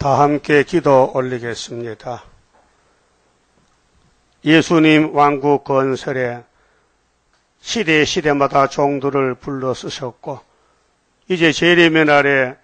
다 함께 기도 올리겠습니다. 예수님 왕국 건설에 시대마다 종들을 불러 쓰셨고 이제 재림의 날에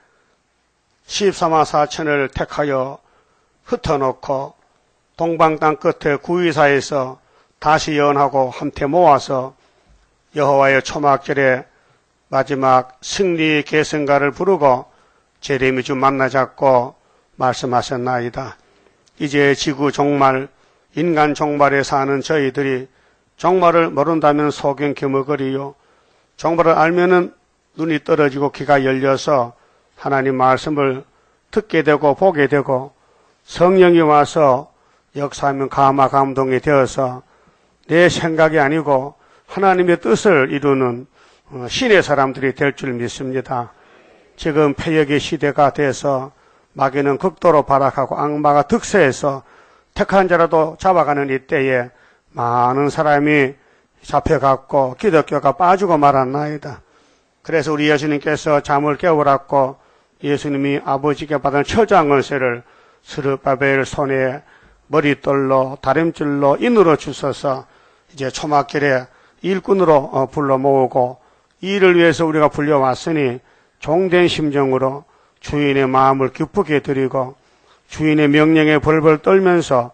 14만 4천을 택하여 흩어놓고 동방 땅 끝에 구의사에서 다시 연하고 함께 모아서 여호와의 초막절에 마지막 승리 계승가를 부르고 재림의 주 만나자고 말씀하셨나이다. 이제 지구 종말, 인간 종말에 사는 저희들이 종말을 모른다면 소경겸허거리요, 종말을 알면은 눈이 떨어지고 귀가 열려서 하나님 말씀을 듣게 되고 보게 되고 성령이 와서 역사하면 감화 감동이 되어서 내 생각이 아니고 하나님의 뜻을 이루는 신의 사람들이 될 줄 믿습니다. 지금 패역의 시대가 돼서 마귀는 극도로 발악하고 악마가 득세해서 택한 자라도 잡아가는 이때에 많은 사람이 잡혀갔고 기독교가 빠지고 말았나이다. 그래서 우리 예수님께서 잠을 깨우랐고 예수님이 아버지께 받은 처장언세를 스룹바벨 손에 머릿돌로 다림줄로 인으로 주셔서 이제 초막절에 일꾼으로 불러 모으고 이 일을 위해서 우리가 불려왔으니 종된 심정으로 주인의 마음을 기쁘게 드리고 주인의 명령에 벌벌 떨면서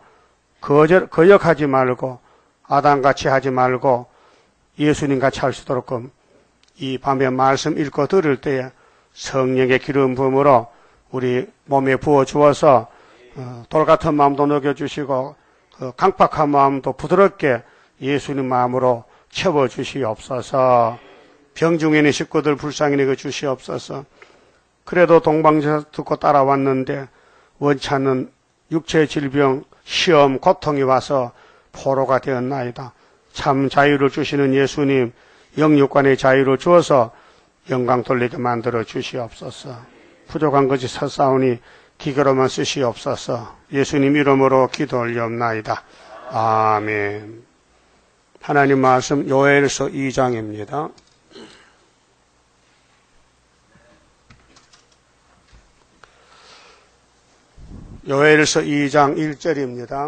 거역하지 말고 아담같이 하지 말고 예수님같이 할 수 있도록 이 밤에 말씀 읽고 들을 때에 성령의 기름 부음으로 우리 몸에 부어주어서 돌같은 마음도 녹여주시고 강팍한 마음도 부드럽게 예수님 마음으로 채워주시옵소서. 병중에 있는 식구들 불쌍히 여겨 주시옵소서. 그래도 동방제사 듣고 따라왔는데 원치 않는 육체의 질병, 시험, 고통이 와서 포로가 되었나이다. 참 자유를 주시는 예수님, 영육간의 자유를 주어서 영광 돌리게 만들어 주시옵소서. 부족한 것이 섰사오니 기계로만 쓰시옵소서. 예수님 이름으로 기도 올리옵나이다. 아멘. 하나님 말씀 요엘서 2장입니다. 요엘서 2장 1절입니다.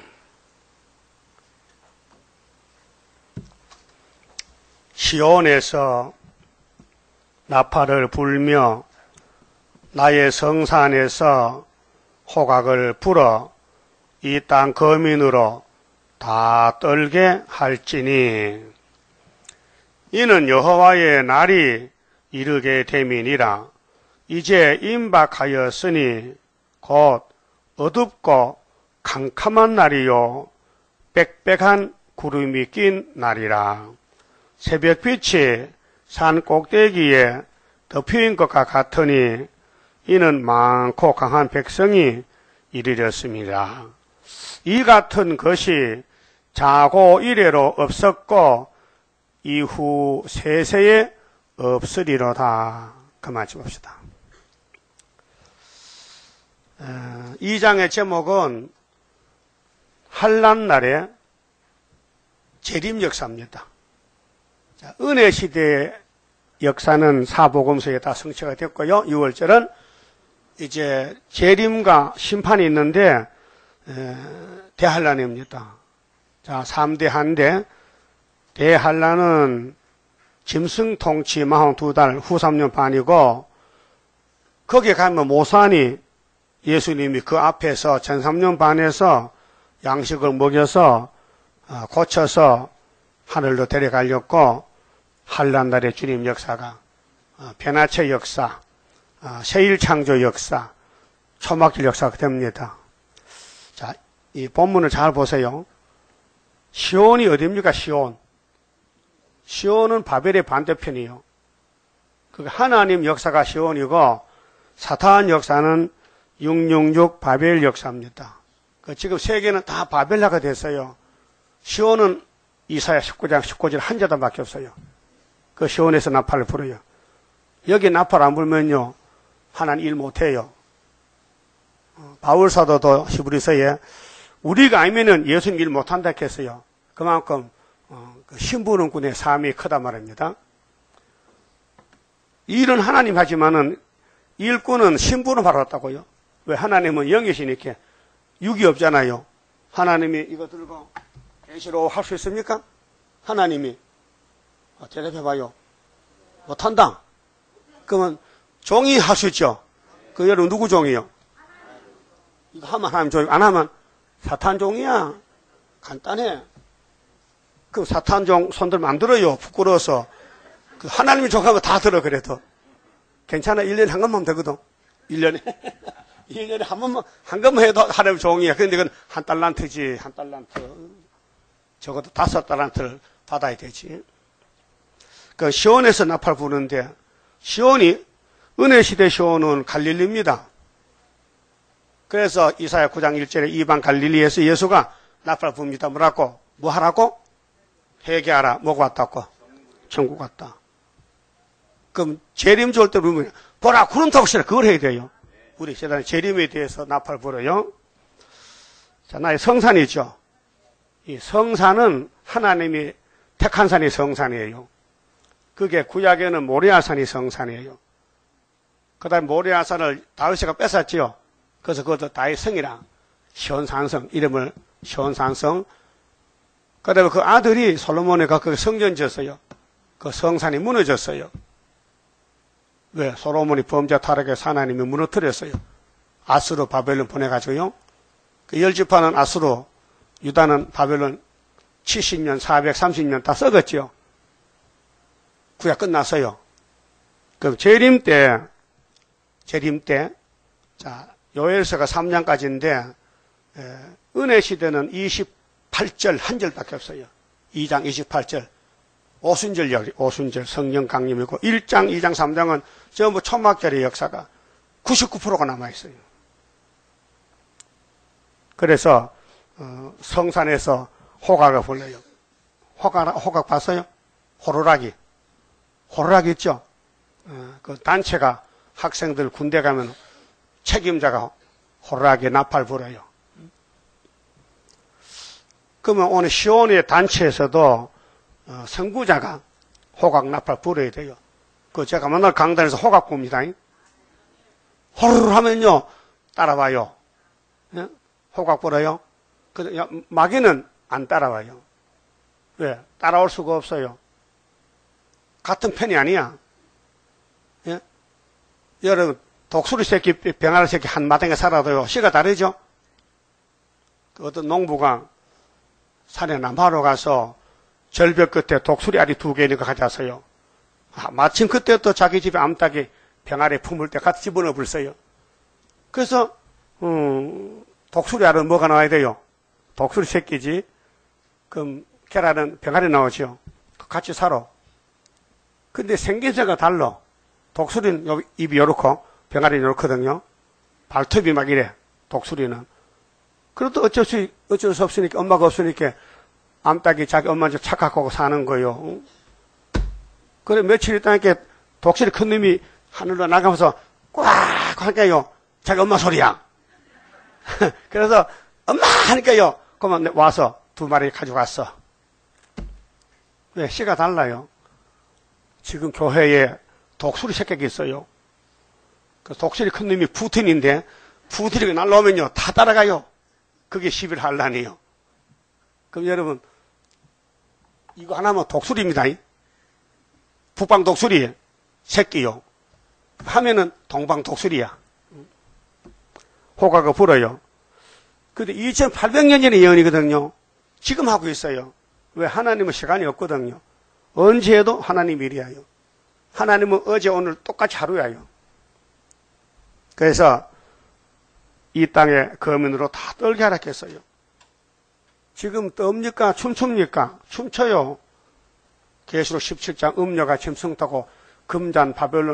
시온에서 나팔을 불며 나의 성산에서 호각을 불어 이 땅 거민으로 다 떨게 할지니 이는 여호와의 날이 이르게 됨이니라. 이제 임박하였으니 곧 어둡고 캄캄한 날이요 빽빽한 구름이 낀 날이라. 새벽빛이 산 꼭대기에 덮인 것과 같으니 이는 많고 강한 백성이 이르렀습니다. 이 같은 것이 자고 이래로 없었고 이후 세세에 없으리로다. 그만 줍시다. 2장의 제목은 환난날의 재림 역사입니다. 은혜 시대의 역사는 사복음서에 다 성취가 됐고요. 6월절은 이제 재림과 심판이 있는데 대환란입니다. 자, 3대 한대. 대환란은 짐승 통치 42달 후 3년 반이고 거기에 가면 모산이 예수님이 그 앞에서 전 3년 반에서 양식을 먹여서 고쳐서 하늘로 데려가려고 환난날의 주님 역사가 변화체 역사, 세일창조 역사, 초막절 역사가 됩니다. 자, 이 본문을 잘 보세요. 시온이 어디입니까? 시온은 바벨의 반대편이요. 그 하나님 역사가 시온이고 사탄 역사는 666 바벨 역사입니다. 지금 세계는 다 바벨화가 됐어요. 시온은 이사야 19장 19절 한 자단밖에 없어요. 그 시온에서 나팔을 불어요. 여기 나팔 안 불면요 하나님 일 못해요. 바울 사도도 히브리서에 우리가 아니면은 예수님 일 못한다 했어요. 그만큼 신부름꾼의 삶이 크다 말입니다. 일은 하나님 하지만은 일꾼은 신부름 하러 왔다고요. 왜? 하나님은 영이시니까 육이 없잖아요. 하나님이 이거 들고 계시로 할 수 있습니까? 하나님이 대답해봐요. 못한다. 그러면 종이 할 수 있죠. 그 여러분 누구 종이요? 이거 하면 하나님 종이, 안 하면 사탄 종이야. 간단해. 그 사탄 종 손들면 안 들어요. 부끄러워서. 그 하나님이 종하면 다 들어. 그래도 괜찮아. 1년에 한 번만 되거든. 1년에 1년에 한 번만, 한 번만 해도 하나님 종이야. 그런데 그건 한 달란트지. 한 달란트. 적어도 5달란트를 받아야 되지. 그 시온에서 나팔 부는데, 시온이, 은혜시대 시온은 갈릴리입니다. 그래서 이사야 9장 1절에 이방 갈릴리에서 예수가 나팔 붑니다. 뭐라고? 뭐 하라고? 회개하라. 뭐가 왔다고? 천국 왔다. 그럼 재림 좋을 때 보면, 보라, 구름 타고 시라. 그걸 해야 돼요. 우리 세상에 재림에 대해서 나팔 불어요. 자, 나의 성산이죠. 이 성산은 하나님이 택한 산이 성산이에요. 그게 구약에는 모리아산이 성산이에요. 그 다음에 모리아산을 다윗이가 뺏었지요. 그래서 그것도 다윗 성이라 시온산성, 이름을 시온산성. 그 다음에 그 아들이 솔로몬이 그 성전 지었어요. 그 성산이 무너졌어요. 왜? 솔로몬이 범죄 타락해서 하나님이 무너뜨렸어요. 아수르 바벨론 보내가지고요. 그 10지파는 아수르, 유다는 바벨론 70년, 430년 다 썩었죠. 구약 끝났어요. 그럼 재림 때, 자, 요엘서가 3장까지인데, 은혜 시대는 28절, 한 절밖에 없어요. 2장 28절. 오순절 성령 강림이고, 1장, 2장, 3장은 전부 초막절의 역사가 99%가 남아있어요. 그래서, 성산에서 호각을 불러요. 호각 봤어요? 호루라기 있죠? 그 단체가 학생들 군대 가면 책임자가 호루라기 나팔 불어요. 그러면 오늘 시온의 단체에서도 선구자가 호각 나팔 불어야 돼요. 그 제가 맨날 강단에서 호각 봅니다. 호르르 하면요 따라와요. 예? 호각 불어요. 마귀는 안 따라와요. 왜? 따라올 수가 없어요. 같은 편이 아니야. 예? 여러분, 독수리 새끼, 병아리 새끼 한 마당에 살아도요, 씨가 다르죠? 어떤 농부가 산에 남하러 가서 절벽 끝에 독수리 알이 2개니까 가져왔어요. 마침 그때 또 자기 집에 암탉이 병아리 품을 때 같이 집어넣어 불어요. 그래서, 독수리 알은 뭐가 나와야 돼요? 독수리 새끼지. 그럼 계란은 병아리 나오죠. 같이 살아. 근데 생김새가 달라. 독수리는 입이 요렇고 병아리는 요렇거든요. 발톱이 막 이래. 독수리는. 그래도 어쩔 수 없으니까, 엄마가 없으니까 암탉이 자기 엄마한테 착각하고 사는 거예요. 그래 며칠 있다니까 독수리 큰 놈이 하늘로 나가면서 꽉 하니까요. 자기 엄마 소리야. 그래서 엄마 하니까요. 그러면 와서 2마리 가져갔어. 왜? 씨가 달라요. 지금 교회에 독수리 새끼가 있어요. 그 독수리 큰 놈이 푸틴인데 푸틴이 날라오면요 다 따라가요. 그게 11한란이에요. 그럼 여러분 이거 하나면 독수리입니다. 북방 독수리 새끼요. 하면은 동방 독수리야. 호가가 불어요. 근데 2800년 전의 예언이거든요. 지금 하고 있어요. 왜? 하나님은 시간이 없거든요. 언제 해도 하나님 일이에요. 하나님은 어제 오늘 똑같이 하루예요. 그래서 이 땅에 거민으로 다 떨게 하락했어요. 지금 떱니까? 춤춥니까? 춤춰요. 계시록 17장 음녀가 짐승 타고 금잔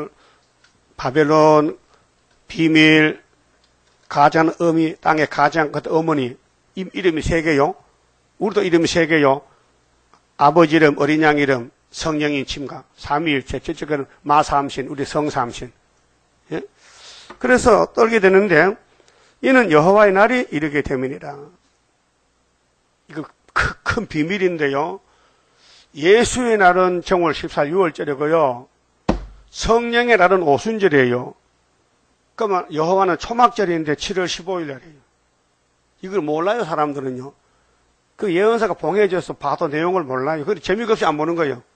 바벨론 비밀 가장 어미 땅에 가장 그 어머니 이름이 3개요. 우리도 이름이 3개요. 아버지 이름, 어린 양 이름, 성령인 침각, 삼위일체, 저쪽은 마삼신, 우리 성삼신. 예? 그래서 떨게 되는데 이는 여호와의 날이 이르게 됨이니라. 이거 큰 비밀인데요. 예수의 날은 정월 14일 6월절이고요. 성령의 날은 오순절이에요. 그러면 여호와는 초막절인데 7월 15일 날이에요. 이걸 몰라요, 사람들은요. 그 예언서가 봉해져서 봐도 내용을 몰라요. 그래서 재미가 없이 안 보는 거예요.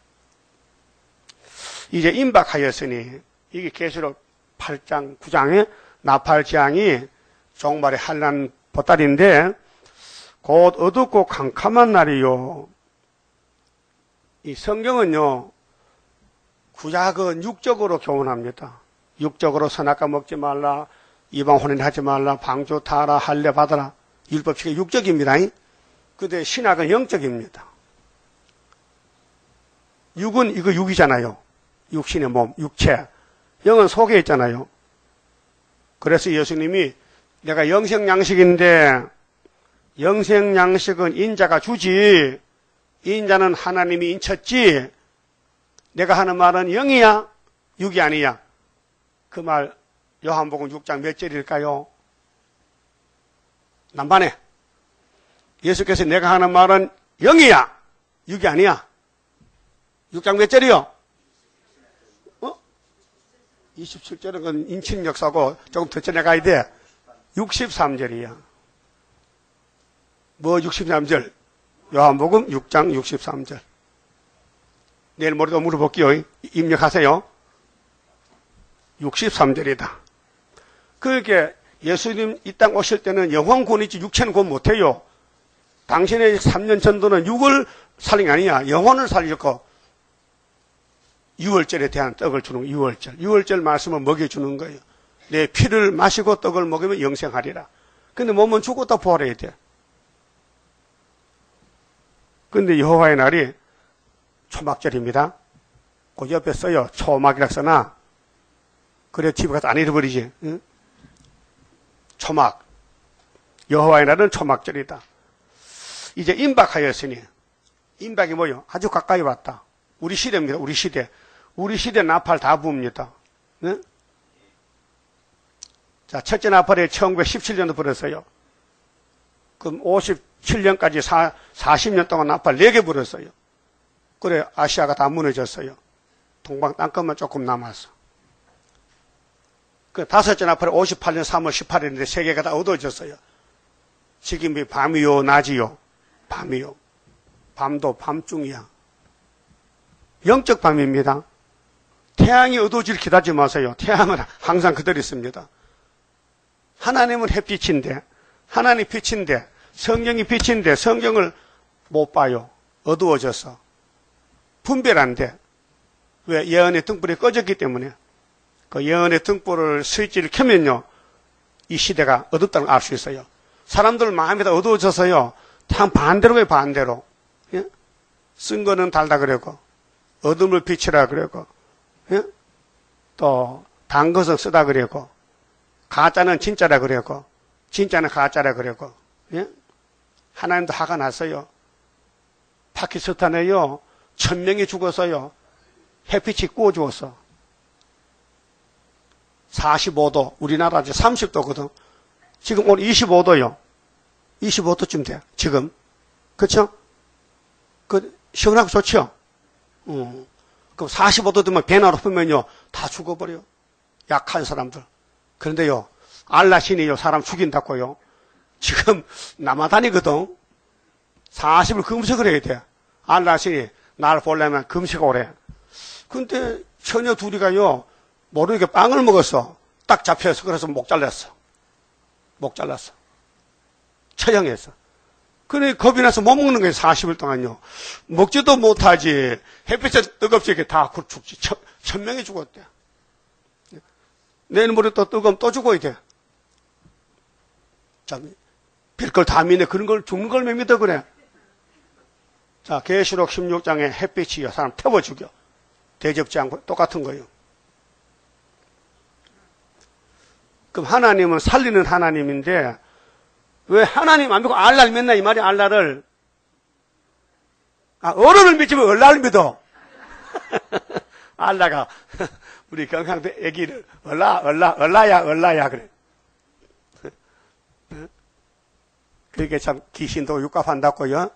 이제 임박하였으니, 이게 계시록 8장, 9장에 나팔지향이 종말의 한란 보따리인데, 곧 어둡고 캄캄한 날이요. 이 성경은요, 구약은 육적으로 교훈합니다. 육적으로 선악과 먹지 말라, 이방 혼인하지 말라, 방주 타라, 할례 받아라. 율법식이 육적입니다. 근데 신학은 영적입니다. 육은 이거 육이잖아요. 육신의 몸, 육체. 영은 속에 있잖아요. 그래서 예수님이 내가 영생양식인데 영생양식은 인자가 주지, 인자는 하나님이 인쳤지, 내가 하는 말은 영이야, 육이 아니야. 그 말 요한복음 6장 몇 절일까요? 남반에 예수께서 내가 하는 말은 영이야, 육이 아니야. 6장 몇 절이요? 27절은 건 인친 역사고 조금 더 전에 가야 돼. 63절이야. 뭐 63절? 요한복음 6장 63절. 내일 모레도 물어볼게요. 입력하세요. 63절이다. 그렇게 예수님 이 땅 오실 때는 영혼군이지 육체는 곧 못해요. 당신의 3년 전도는 육을 살린 게 아니야. 영혼을 살렸고, 유월절에 대한 떡을 주는 거예요. 유월절. 유월절 말씀을 먹여주는 거예요. 내 피를 마시고 떡을 먹으면 영생하리라. 근데 몸은 죽었다 부활해야 돼. 근데 여호와의 날이 초막절입니다. 그 옆에 써요. 초막이라 써나. 그래 집에 가서 안 잃어버리지. 응? 초막. 여호와의 날은 초막절이다. 이제 임박하였으니. 임박이 뭐요? 아주 가까이 왔다. 우리 시대입니다. 우리 시대. 우리 시대 나팔 다 부읍니다. 네? 자, 첫째 나팔에 1917년도 불었어요. 그럼 57년까지 40년 동안 나팔 4개 불었어요. 그래, 아시아가 다 무너졌어요. 동방 땅끝만 조금 남았어. 그 다섯째 나팔에 58년 3월 18일인데 3개가 다 어두워졌어요. 지금이 밤이요, 낮이요. 밤이요. 밤도 밤중이야. 영적 밤입니다. 태양이 어두워질 기다리지 마세요. 태양은 항상 그대로 있습니다. 하나님은 햇빛인데, 하나님 빛인데, 성경이 빛인데 성경을 못 봐요. 어두워져서. 분별 안 돼. 왜? 예언의 등불이 꺼졌기 때문에. 그 예언의 등불을 스위치를 켜면요, 이 시대가 어둡다는 걸 알 수 있어요. 사람들 마음이 다 어두워져서요, 참 반대로 왜 반대로. 예? 쓴 거는 달다 그러고, 어둠을 비치라 그러고, 예? 또, 단 것은 쓰다 그러고, 가짜는 진짜라 그러고, 진짜는 가짜라 그러고, 예? 하나님도 화가 났어요. 파키스탄에요, 1000명이 죽었어요. 햇빛이 구워 죽었어. 45도, 우리나라 이제 30도거든. 지금 오늘 25도요. 25도쯤 돼, 지금. 그쵸? 시원하고 좋죠? 그럼 45도 되면 배나 높으면요, 다 죽어버려. 약한 사람들. 그런데요, 알라 신이요, 사람 죽인다고요. 지금 남아다니거든. 40일 금식을 해야 돼. 알라 신이 날 보려면 금식 오래. 근데 처녀 둘이가요, 모르게 빵을 먹었어. 딱 잡혀서. 그래서 목 잘랐어. 목 잘랐어. 처형했어. 그래, 겁이 나서 못 먹는 거예요, 40일 동안요. 먹지도 못하지. 햇빛에 뜨겁지, 이게 다 죽지. 1000명이 죽었대. 내일 모레 또 뜨거우면 또 죽어야 돼. 참, 빌걸 다 믿네. 그런 걸 죽는 걸 왜 믿어, 그래? 자, 계시록 16장에 햇빛이요, 사람 태워 죽여. 대접지 않고 똑같은 거예요. 그럼 하나님은 살리는 하나님인데, 왜 하나님 안 믿고 알라를 믿나, 이 말이 알라를. 어른을 믿지만 얼라를 믿어. 알라가, 우리 경상도 애기를, 얼라야, 그래. 그게 참 귀신도 육갑한다고요.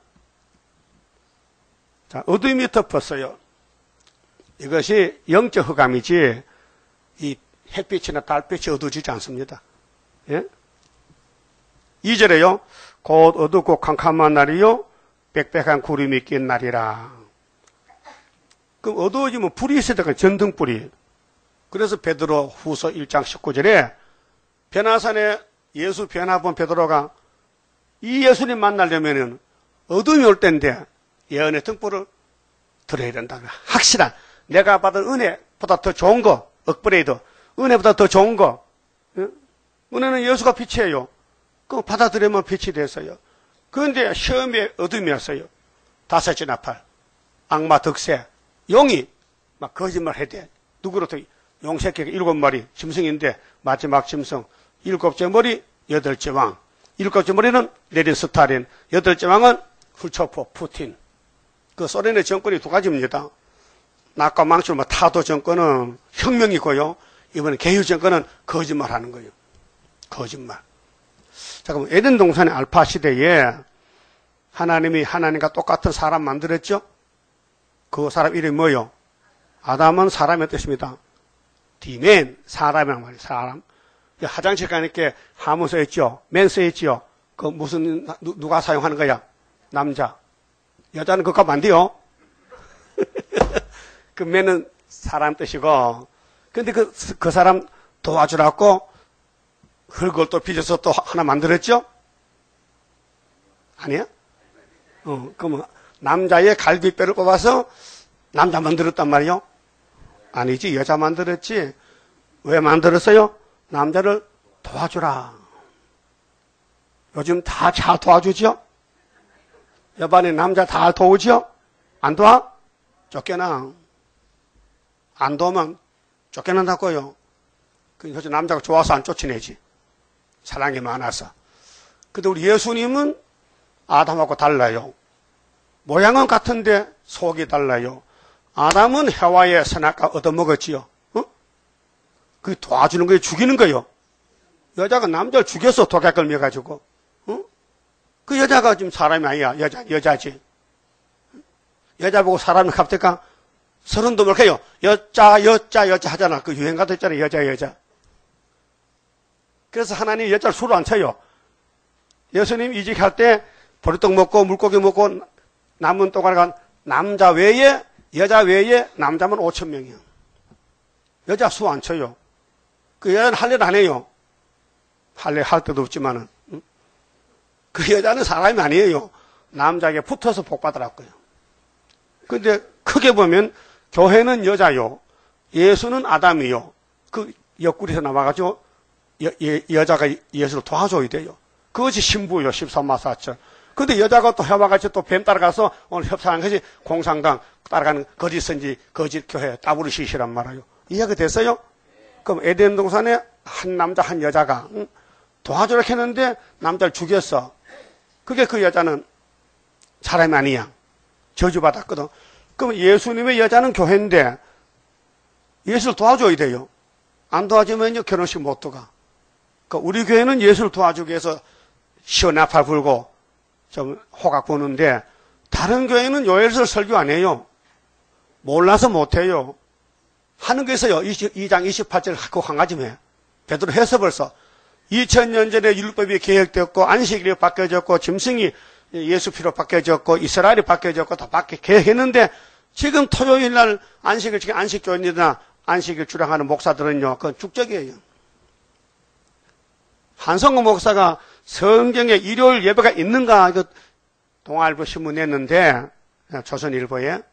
자, 어둠이 덮었어요. 이것이 영적 흑암이지, 이 햇빛이나 달빛이 어두워지지 않습니다. 예? 2절에요. 곧 어둡고 캄캄한 날이요 빽빽한 구름이 낀 날이라. 그럼 어두워지면 불이 있어야 되니까 전등불이. 그래서 베드로 후서 1장 19절에 변화산에 예수 변화 본 베드로가 이 예수님 만나려면은 어둠이 올 때인데 예언의 등불을 들어야 된다. 확실한 내가 받은 은혜보다 더 좋은 거, 업그레이드, 은혜보다 더 좋은 거. 은혜는 예수가 빛이에요. 그럼 받아들이면 빛이 됐어요. 그런데 시험에 어둠이었어요. 다섯째 나팔, 악마 득세, 용이 막 거짓말 해대. 누구로부터 용새끼가 7마리 짐승인데 마지막 짐승 7째 머리 8째 왕. 7째 머리는 레닌 스탈린, 8째 왕은 훌초프 푸틴. 그 소련의 정권이 두 가지입니다. 낙과 망치로 타도 정권은 혁명이고요. 이번에 개유 정권은 거짓말하는 거예요. 거짓말. 자, 그럼 에덴 동산의 알파 시대에 하나님이 하나님과 똑같은 사람 만들었죠? 그 사람 이름이 뭐요? 아담은 사람의 뜻입니다. 디맨, 사람이란 말이에요. 사람. 화장실 가니까 하무 써있죠? 맨 써있죠? 그 무슨, 누가 사용하는 거야? 남자. 여자는 그거 안 돼요? 그 맨은 사람 뜻이고, 근데 그 사람 도와주라고 흙을 또 빚어서 또 하나 만들었죠? 아니야? 그러면 남자의 갈비뼈를 뽑아서 남자 만들었단 말이요? 아니지, 여자 만들었지. 왜 만들었어요? 남자를 도와주라. 요즘 다 잘 도와주죠? 여반에 남자 다 도우죠? 안 도와? 쫓겨나. 안 도우면 쫓겨난다고요. 그래서 남자가 좋아서 안 쫓아내지. 사랑이 많아서. 근데 우리 예수님은 아담하고 달라요. 모양은 같은데 속이 달라요. 아담은 해와의 선악과 얻어먹었지요. 그 도와주는 거예요. 죽이는 거예요. 여자가 남자를 죽여서 독약을 매가지고. 그 여자가 지금 사람이 아니야. 여자지. 여자 보고 사람을 갑자기 서른도 뭘까요? 여자 하잖아. 그 유행가도 있잖아요. 여자. 그래서 하나님이 여자를 수로 안 쳐요. 예수님 이직할 때 보리떡 먹고 물고기 먹고 남은 동안 남자 외에 여자 외에 남자만 5,000명이요. 여자 수 안 쳐요. 그 여자는 할례를 안 해요. 할례 할 때도 없지만은. 그 여자는 사람이 아니에요. 남자에게 붙어서 복 받으라고요. 근데 크게 보면 교회는 여자요. 예수는 아담이요. 그 옆구리에서 나와가지고 여자가 예수를 도와줘야 돼요. 그것이 신부요. 13마 4천. 근데 여자가 또 해와 같이 또 뱀 따라가서 오늘 협상한 것이 공산당 따라가는 거짓 선지, 거짓 교회, 따부르시시란 말이에요. 이해가 됐어요? 그럼 에덴 동산에 한 남자, 한 여자가 도와주라 했는데 남자를 죽였어. 그게 그 여자는 사람이 아니야. 저주받았거든. 그럼 예수님의 여자는 교회인데 예수를 도와줘야 돼요. 안 도와주면요 결혼식 못 들어가. 그러니까 우리 교회는 예수를 도와주기 위해서 시원나팔 불고 좀 호각 부는데 다른 교회는 요엘서 설교 안 해요. 몰라서 못 해요. 하는 게 있어요. 2장 28절 그거 한 가지만 해. 베드로 해서 벌써 2000년 전에 율법이 계획되었고 안식일이 바뀌어졌고 짐승이 예수 피로 바뀌어졌고 이스라엘이 바뀌어졌고 다 계획했는데 지금 토요일 날 안식일 지금 안식교인이나 안식일 주량하는 목사들은요 그건 축적이에요. 한성호 목사가 성경에 일요일 예배가 있는가 이거 동아일보 신문 냈는데 조선일보에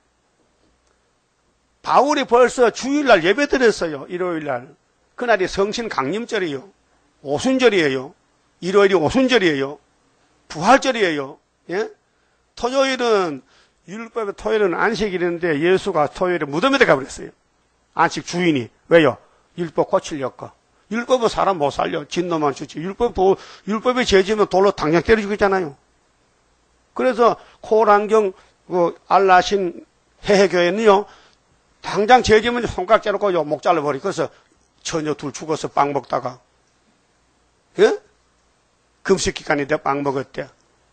바울이 벌써 주일날 예배 드렸어요. 일요일날. 그날이 성신 강림절이에요. 오순절이에요. 일요일이 오순절이에요. 부활절이에요. 예? 토요일은 율법의 토요일은 안식일인데 예수가 토요일에 무덤에 가버렸어요. 안식 주인이. 왜요? 율법 고치려고. 율법은 사람 못 살려. 진노만 주지. 율법이 죄지면 돌로 당장 때려 죽이잖아요. 그래서 콜안경 알라신 해해교회는요. 당장 죄지면 손가락 자르고 목 잘라버리고 그래서 처녀 둘 죽어서 빵 먹다가 예? 금식 기간인데 빵 먹었대.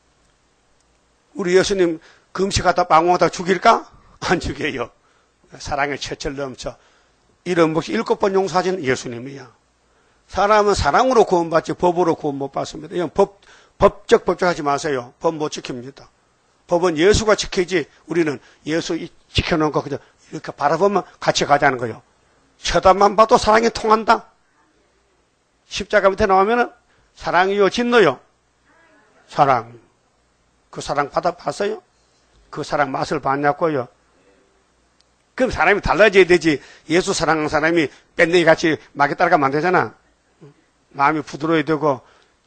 우리 예수님 금식하다 빵 먹다가 죽일까? 안 죽여요. 사랑의 최철 넘쳐. 이런 몫이 7번 용서하신 예수님이야. 사람은 사랑으로 구원받지 법으로 구원 못 받습니다. 이건 법적 하지 마세요. 법 못 지킵니다. 법은 예수가 지키지 우리는 예수 지켜놓은 거 그냥 이렇게 바라보면 같이 가자는 거예요. 쳐다만 봐도 사랑이 통한다. 십자가 밑에 나오면은 사랑이요 진노요. 사랑. 그 사랑 받아봤어요? 그 사랑 맛을 봤냐고요? 그럼 사람이 달라져야 되지. 예수 사랑하는 사람이 뺀댕이 같이 마귀 따라가면 안 되잖아. 마음이 부드러워야 되고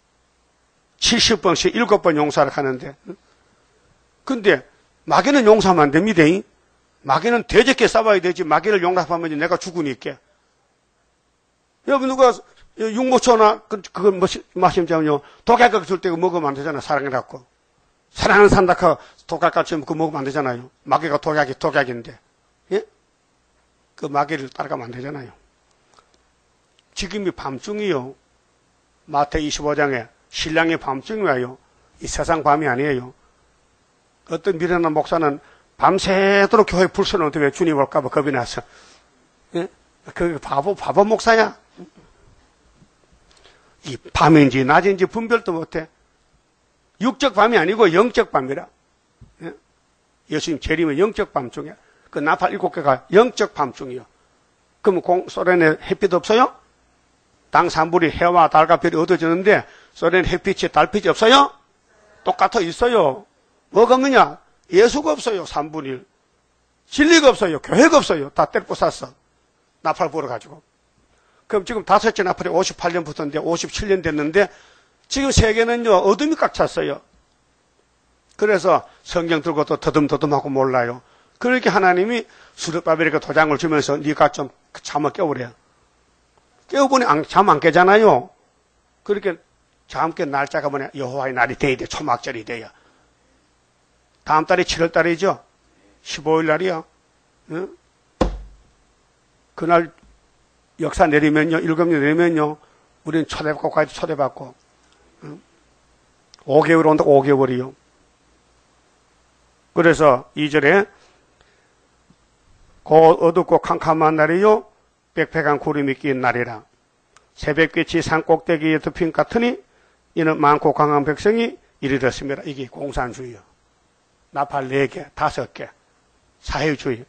70번씩 7번 용서를 하는데 근데 마귀는 용서하면 안 됩니다. 마귀는 되저게 싸워야 되지. 마귀를 용납하면 내가 죽으니까. 여러분 누가 육모초나 그걸 마시면요 독약을 줄 때 먹으면 안 되잖아. 사랑이라고. 사랑은 산다카 독약같이 그거 먹으면 안 되잖아요. 마귀가 독약인데. 예? 그 마귀를 따라가면 안 되잖아요. 지금이 밤중이요. 마태 25장에 신랑이 밤중이 와요. 이 세상 밤이 아니에요. 어떤 미련한 목사는 밤새도록 교회 불 쏘는데 왜 주님 올까봐 겁이 나서. 예? 그 바보 목사야. 이 밤인지 낮인지 분별도 못해. 육적 밤이 아니고 영적 밤이라. 예? 예수님 재림은 영적 밤중이야. 그 나팔 7개가 영적 밤중이요. 그럼 소련에 햇빛 없어요? 땅 산불이 해와 달과 별이 얻어지는데 소련 햇빛이 달빛이 없어요? 똑같아 있어요. 뭐가 없느냐? 예수가 없어요. 3분의 1. 진리가 없어요. 교회가 없어요. 다 때려 부쌌어. 나팔 불어가지고. 그럼 지금 5째 나팔이 58년 붙었는데 57년 됐는데 지금 세계는요 어둠이 꽉 찼어요. 그래서 성경 들고 또 더듬더듬하고 몰라요. 그렇게 하나님이 수르바벨에게 도장을 주면서 네가 좀 잠을 깨우래. 깨우보니 잠 안 깨잖아요. 그렇게 잠 깬 날짜가 뭐냐? 여호와의 날이 돼야 돼. 초막절이 돼요. 다음 달이 7월 달이죠. 15일 날이요. 응? 그날 역사 내리면요. 일곱년 내리면요. 우리는 초대받고 가야지 초대받고. 응? 5개월 온다 5개월이요. 그래서 2절에 곧 어둡고 캄캄한 날이요. 빽빽한 구름이 낀 날이라. 새벽빛이 산꼭대기에 덮인 같으니 이는 많고 강한 백성이 이르렀습니다. 이게 공산주의요. 나팔 4개, 5개, 사회주의,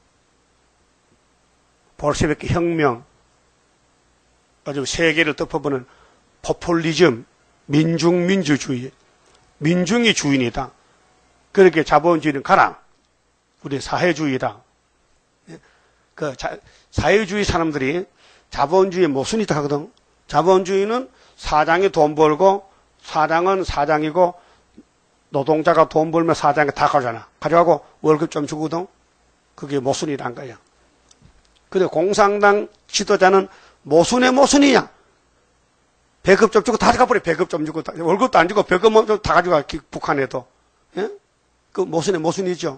볼셰비키 혁명, 요즘 세계를 덮어보는 포퓰리즘, 민중민주주의, 민중이 주인이다. 그렇게 자본주의는 가라. 우리 사회주의다. 그 사회주의 사람들이 자본주의 모순이다 하거든. 자본주의는 사장이 돈 벌고 사장은 사장이고 노동자가 돈 벌면 사장이 다 가져가잖아. 가져가고 월급 좀 주거든. 그게 모순이란 거야. 근데 공산당 지도자는 모순의 모순이야. 배급 좀 주고 다 가버려. 배급 좀 주고 월급도 안 주고 배급만 좀 다 가져가. 북한에도. 예? 그 모순의 모순이죠.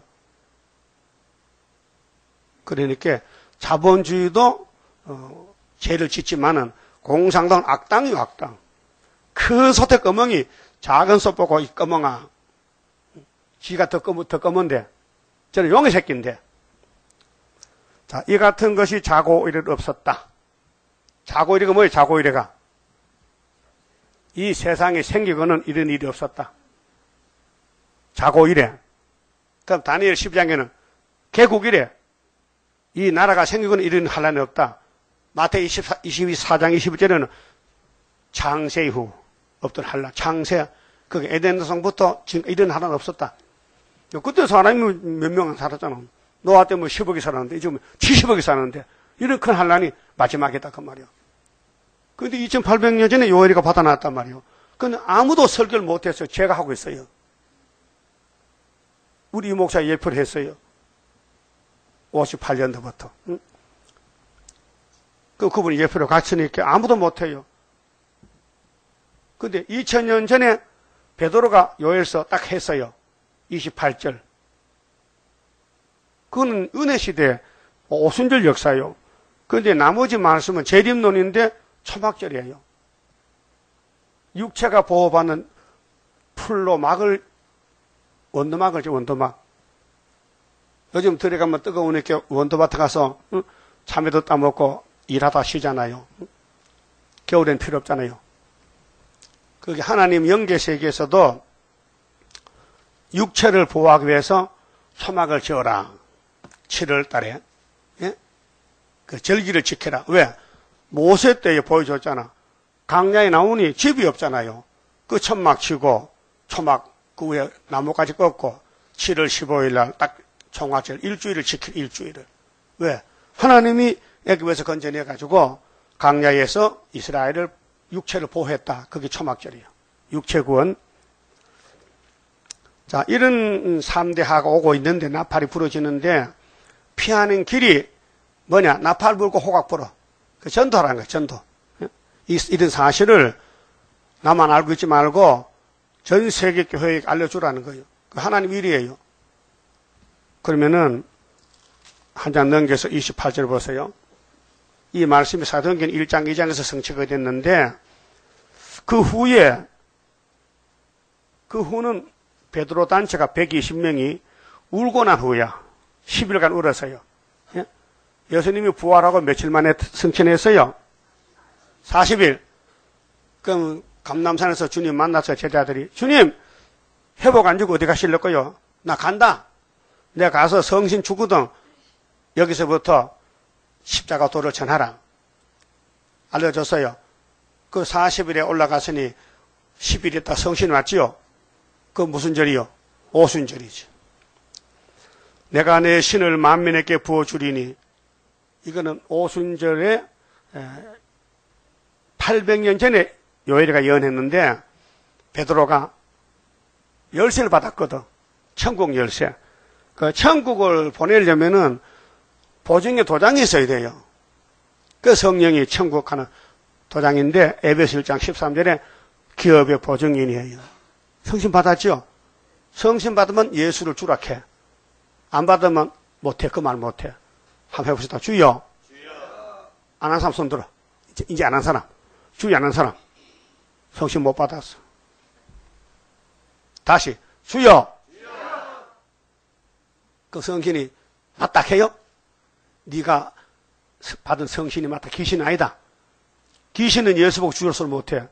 그러니까 자본주의도 죄를 짓지만은 공산당은 악당이요, 악당. 큰 솥에 꺼멍이 작은 솥 보고 이 꺼멍아. 지가 더 검은데 저는 용의 새끼인데. 자, 이 같은 것이 자고 이래 없었다. 자고 이래가 뭐예요? 자고 이래가 이 세상에 생기고는 이런 일이 없었다. 자고 이래. 그럼 다니엘 12장에는 개국이래. 이 나라가 생기고는 이런 한란이 없다. 마태 22장 21절에는 창세 이후 없던 한란. 창세, 그 에덴성부터 지금 이런 한란 없었다. 그때 사람이 몇 명 살았잖아. 노아 때 뭐 10억이 살았는데, 지금 70억이 사는데, 이런 큰 한란이 마지막이다, 그 말이야. 근데 2800년 전에 요엘이가 받아놨단 말이요. 근데 아무도 설교를 못했어요. 제가 하고 있어요. 우리 이 목사 예표를 했어요. 58년도부터. 응? 그분이 예표로 갔으니까 아무도 못해요. 근데 2000년 전에 베드로가 요엘서 딱 했어요. 28절. 그거는 은혜 시대 오순절 역사요. 그런데 나머지 말씀은 재림론인데 초막절이에요. 육체가 보호받는 풀로 막을 원도막을 원도막. 요즘 들어가면 뜨거우니까 원도밭에 가서 참외도 따먹고 일하다 쉬잖아요. 겨울엔 필요 없잖아요. 그게 하나님 영계세계에서도 육체를 보호하기 위해서 초막을 지어라. 7월 달에. 예? 그 절기를 지켜라. 왜? 모세 때에 보여줬잖아. 강야에 나오니 집이 없잖아요. 그 천막 치고 초막 그 위에 나무까지 꺾고 7월 15일 날 딱 총화절 일주일을 지킬 일주일을. 왜? 하나님이 애굽에서 건져내가지고 강야에서 이스라엘을 육체를 보호했다. 그게 초막절이에요. 육체 구원. 자, 이런 3대하가 오고 있는데 나팔이 부러지는데 피하는 길이 뭐냐? 나팔 불고 호각 불어. 그 전도하라는 거예요. 전도. 이런 사실을 나만 알고 있지 말고 전 세계 교회에 알려주라는 거예요. 그 하나님 일이에요. 그러면은 한 장 넘겨서 28절 보세요. 이 말씀이 사도행전 1장 2장에서 성취가 됐는데 그 후는 베드로 단체가 120명이 울고 난 후야. 10일간 울었어요. 예? 예수님이 부활하고 며칠 만에 승천했어요? 40일. 그럼 감남산에서 주님 만나서 제자들이 주님 회복 안 주고 어디 가실래고요? 나 간다. 내가 가서 성신 주거든. 여기서부터 십자가 도를 전하라. 알려줬어요. 그 40일에 올라갔으니 10일 있다 성신 왔지요? 그 무슨 절이요? 오순절이지. 내가 내 신을 만민에게 부어주리니 이거는 오순절에 800년 전에 요엘이가 예언했는데 베드로가 열쇠를 받았거든. 천국 열쇠. 그 천국을 보내려면은 보증에 도장이 있어야 돼요. 그 성령이 천국 하는 도장인데 에베소 1장 13절에 기업의 보증인이에요. 성신 받았죠? 성신 받으면 예수를 주락해. 안 받으면 못해. 그 말 못해. 한번 해봅시다. 주여. 안 한 사람 손 들어. 이제 안 한 사람. 주여 안 한 사람. 성신 못 받았어. 다시. 주여. 그 성신이 맞다 해요? 네가 받은 성신이 맞다. 귀신은 아니다. 귀신은 예수 보고 주여서를 못해.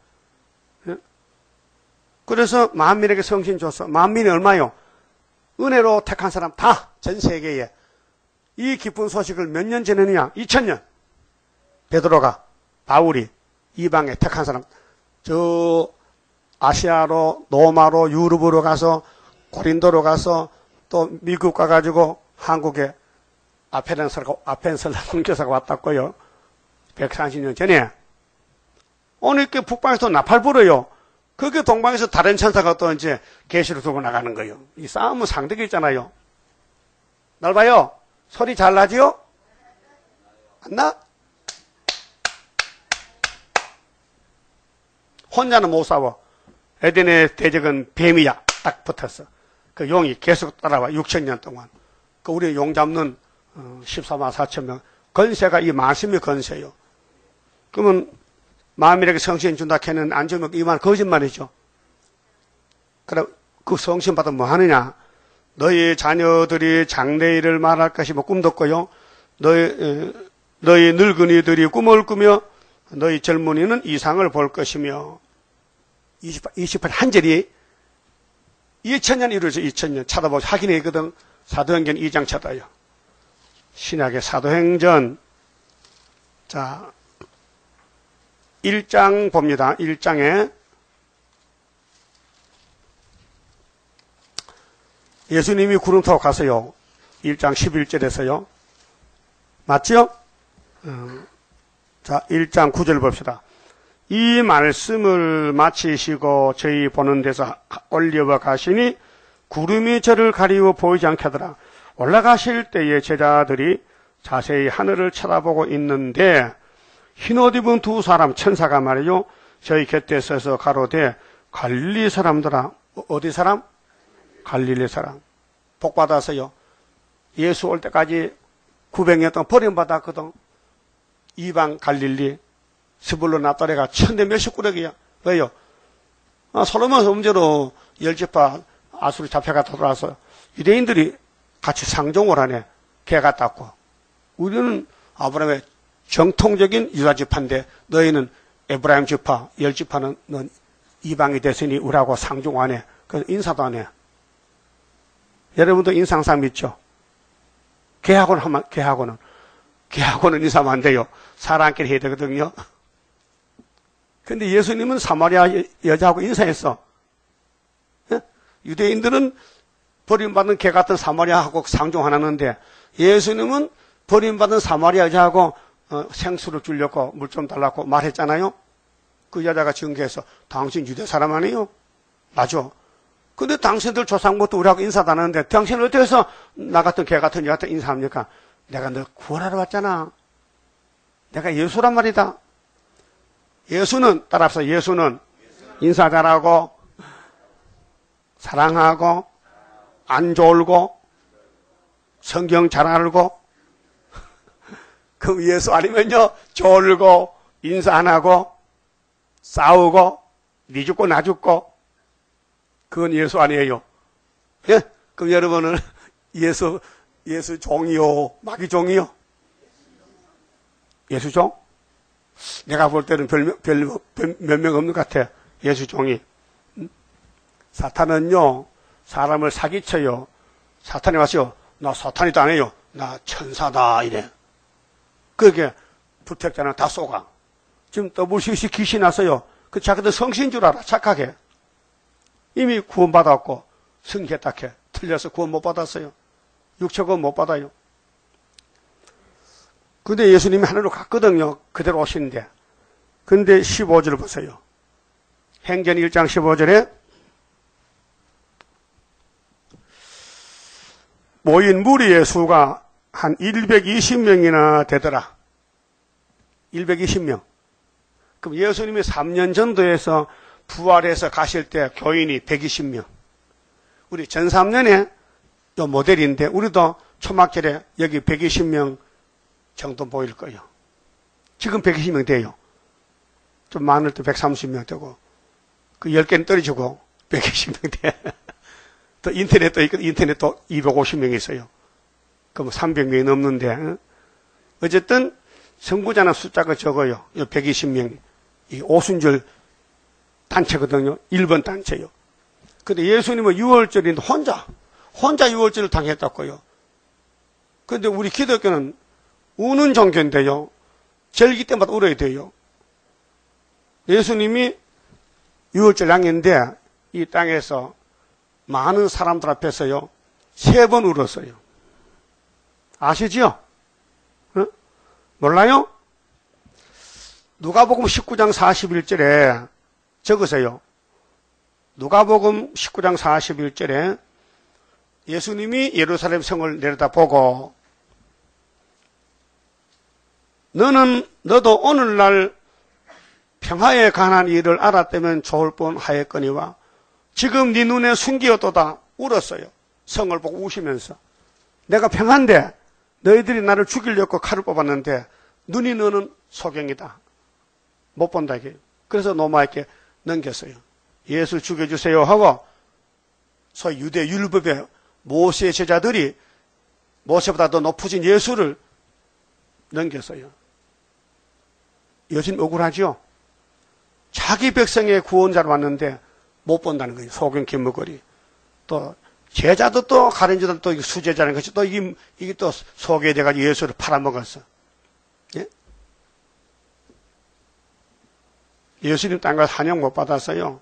그래서 만민에게 성신 줬어. 만민이 얼마요? 은혜로 택한 사람 다 전 세계에 이 기쁜 소식을 몇 년 전에냐? 2000년. 베드로가 바울이 이방에 택한 사람 저 아시아로 로마로 유럽으로 가서 고린도로 가서 또 미국 가가지고 한국에 아펜셀 선교사가 왔다고요. 130년 전에. 오늘 이렇게 북방에서 나팔 불어요. 그게 동방에서 다른 천사가 또 이제 계시를 두고 나가는 거예요. 이 싸움은 상대가 있잖아요. 날 봐요. 소리 잘 나지요? 안 나? 혼자는 못 싸워. 에덴의 대적은 뱀이야. 딱 붙었어. 그 용이 계속 따라와. 6000년 동안. 그 우리 용 잡는 14만 4천 명. 건세가 이 말씀이 건세요. 그러면 만민에게 성신 준다 캐는 안 주면 이 말 거짓말이죠. 그래 그 성신 받으면 뭐 하느냐? 너희 자녀들이 장래일을 말할 것이 뭐 꿈도 꿔요. 너희 늙은이들이 꿈을 꾸며 너희 젊은이는 이상을 볼 것이며 28 한 절이 2000년 이루어져. 2000년 찾아보고 확인했거든. 사도행전 2장 찾아요. 신약의 사도행전 자 1장 봅니다. 1장에 예수님이 구름 타고 가세요. 1장 11절에서요. 맞죠? 자 1장 9절 봅시다. 이 말씀을 마치시고 저희 보는 데서 올려와 가시니 구름이 저를 가리워 보이지 않게 하더라. 올라가실 때에 제자들이 자세히 하늘을 쳐다보고 있는데 흰옷 입은 두 사람 천사가 말이요 저희 곁에 서서 가로되 갈릴리 사람들아. 어디 사람? 갈릴리 사람. 복 받았어요. 예수 올 때까지 900년 동안 버림받았거든. 이방 갈릴리 스불론 납달레가 천대 몇십 구력이야. 왜요? 솔로몬 음제로 열지파 아수르 잡혀가 돌아와서 유대인들이 같이 상종을 하네. 개가 땄고. 우리는 아브라함의 정통적인 유다 지파인데 너희는 에브라임 지파, 10지파는 넌 이방이 됐으니 우리하고 상종 안 해. 그래서 인사도 안 해. 여러분도 인상상 믿죠? 개하고는 인사하면 안 돼요. 사람끼리 해야 되거든요. 근데 예수님은 사마리아 여자하고 인사했어. 예? 유대인들은 버림받은 개 같은 사마리아하고 상종하는데 예수님은 버림받은 사마리아 여자하고 생수를 주려고 물 좀 달라고 말했잖아요. 그 여자가 증거해서 당신 유대 사람 아니에요? 맞아. 근데 당신들 조상부터 우리하고 인사도 안 하는데 당신은 어떻게 해서 나 같은 개 같은 여자 같은 인사합니까? 내가 너 구원하러 왔잖아. 내가 예수란 말이다. 예수는 따라서 예수는 인사 잘하고 사랑하고 안 졸고 성경 잘 알고 그럼 예수 아니면요 졸고 인사 안 하고 싸우고 니 죽고 나 죽고 그건 예수 아니에요. 예? 그럼 여러분은 예수 종이요 마귀 종이요? 예수 종? 내가 볼 때는 몇 명 없는 것 같아. 예수 종이. 사탄은요 사람을 사기쳐요. 사탄이 와서요 나 사탄이도 아니에요. 나 천사다 이래. 그렇게 부택자는 다 쏘가. 지금 WCC 귀신 났어요. 그 자기들 성신인 줄 알아. 착하게. 이미 구원받았고 승리했다 해. 틀려서 구원 못 받았어요. 육체 구원 못 받아요. 근데 예수님이 하늘로 갔거든요. 그대로 오시는데. 근데 15절 보세요. 행전 1장 15절에 모인 무리의 수가 한 120명이나 되더라. 120명. 그럼 예수님이 3년 전도에서 부활해서 가실 때 교인이 120명. 우리 전 3년에 요 모델인데 우리도 초막절에 여기 120명 정도 보일 거예요. 지금 120명 돼요. 좀 많을 때 130명 되고 그 10개는 떨어지고 120명 돼. 또 인터넷도 있고 인터넷도 250명 있어요. 그럼 300명이 넘는데 어쨌든 선구자는 숫자가 적어요. 120명. 이 오순절 단체거든요. 1번 단체요. 근데 예수님은 6월절인데 혼자 6월절을 당했다고요. 근데 우리 기독교는 우는 종교인데요. 절기 때마다 울어야 돼요. 예수님이 6월절 당했는데 이 땅에서 많은 사람들 앞에서요. 3번 울었어요. 아시죠? 어? 몰라요? 누가복음 19장 41절에 적으세요. 누가복음 19장 41절에 예수님이 예루살렘 성을 내려다보고 너도 오늘날 평화에 관한 일을 알았다면 좋을 뻔하였거니와 지금 네 눈에 숨기었도다. 울었어요. 성을 보고 우시면서 내가 평화인데 너희들이 나를 죽이려고 칼을 뽑았는데 눈이 너는 소경이다. 못 본다 이게. 그래서 노마에게 넘겼어요. 예수를 죽여주세요 하고 소위 유대 율법의 모세의 제자들이 모세보다 더 높으신 예수를 넘겼어요. 요즘 억울하죠? 자기 백성의 구원자로 왔는데 못 본다는 거예요. 소경 김목걸이. 또 제자도 또 가렌지도 또 수제자라는 것이 또 이게 또 소개돼가지고 예수를 팔아먹었어. 예? 예수님 땅과 환영 못 받았어요.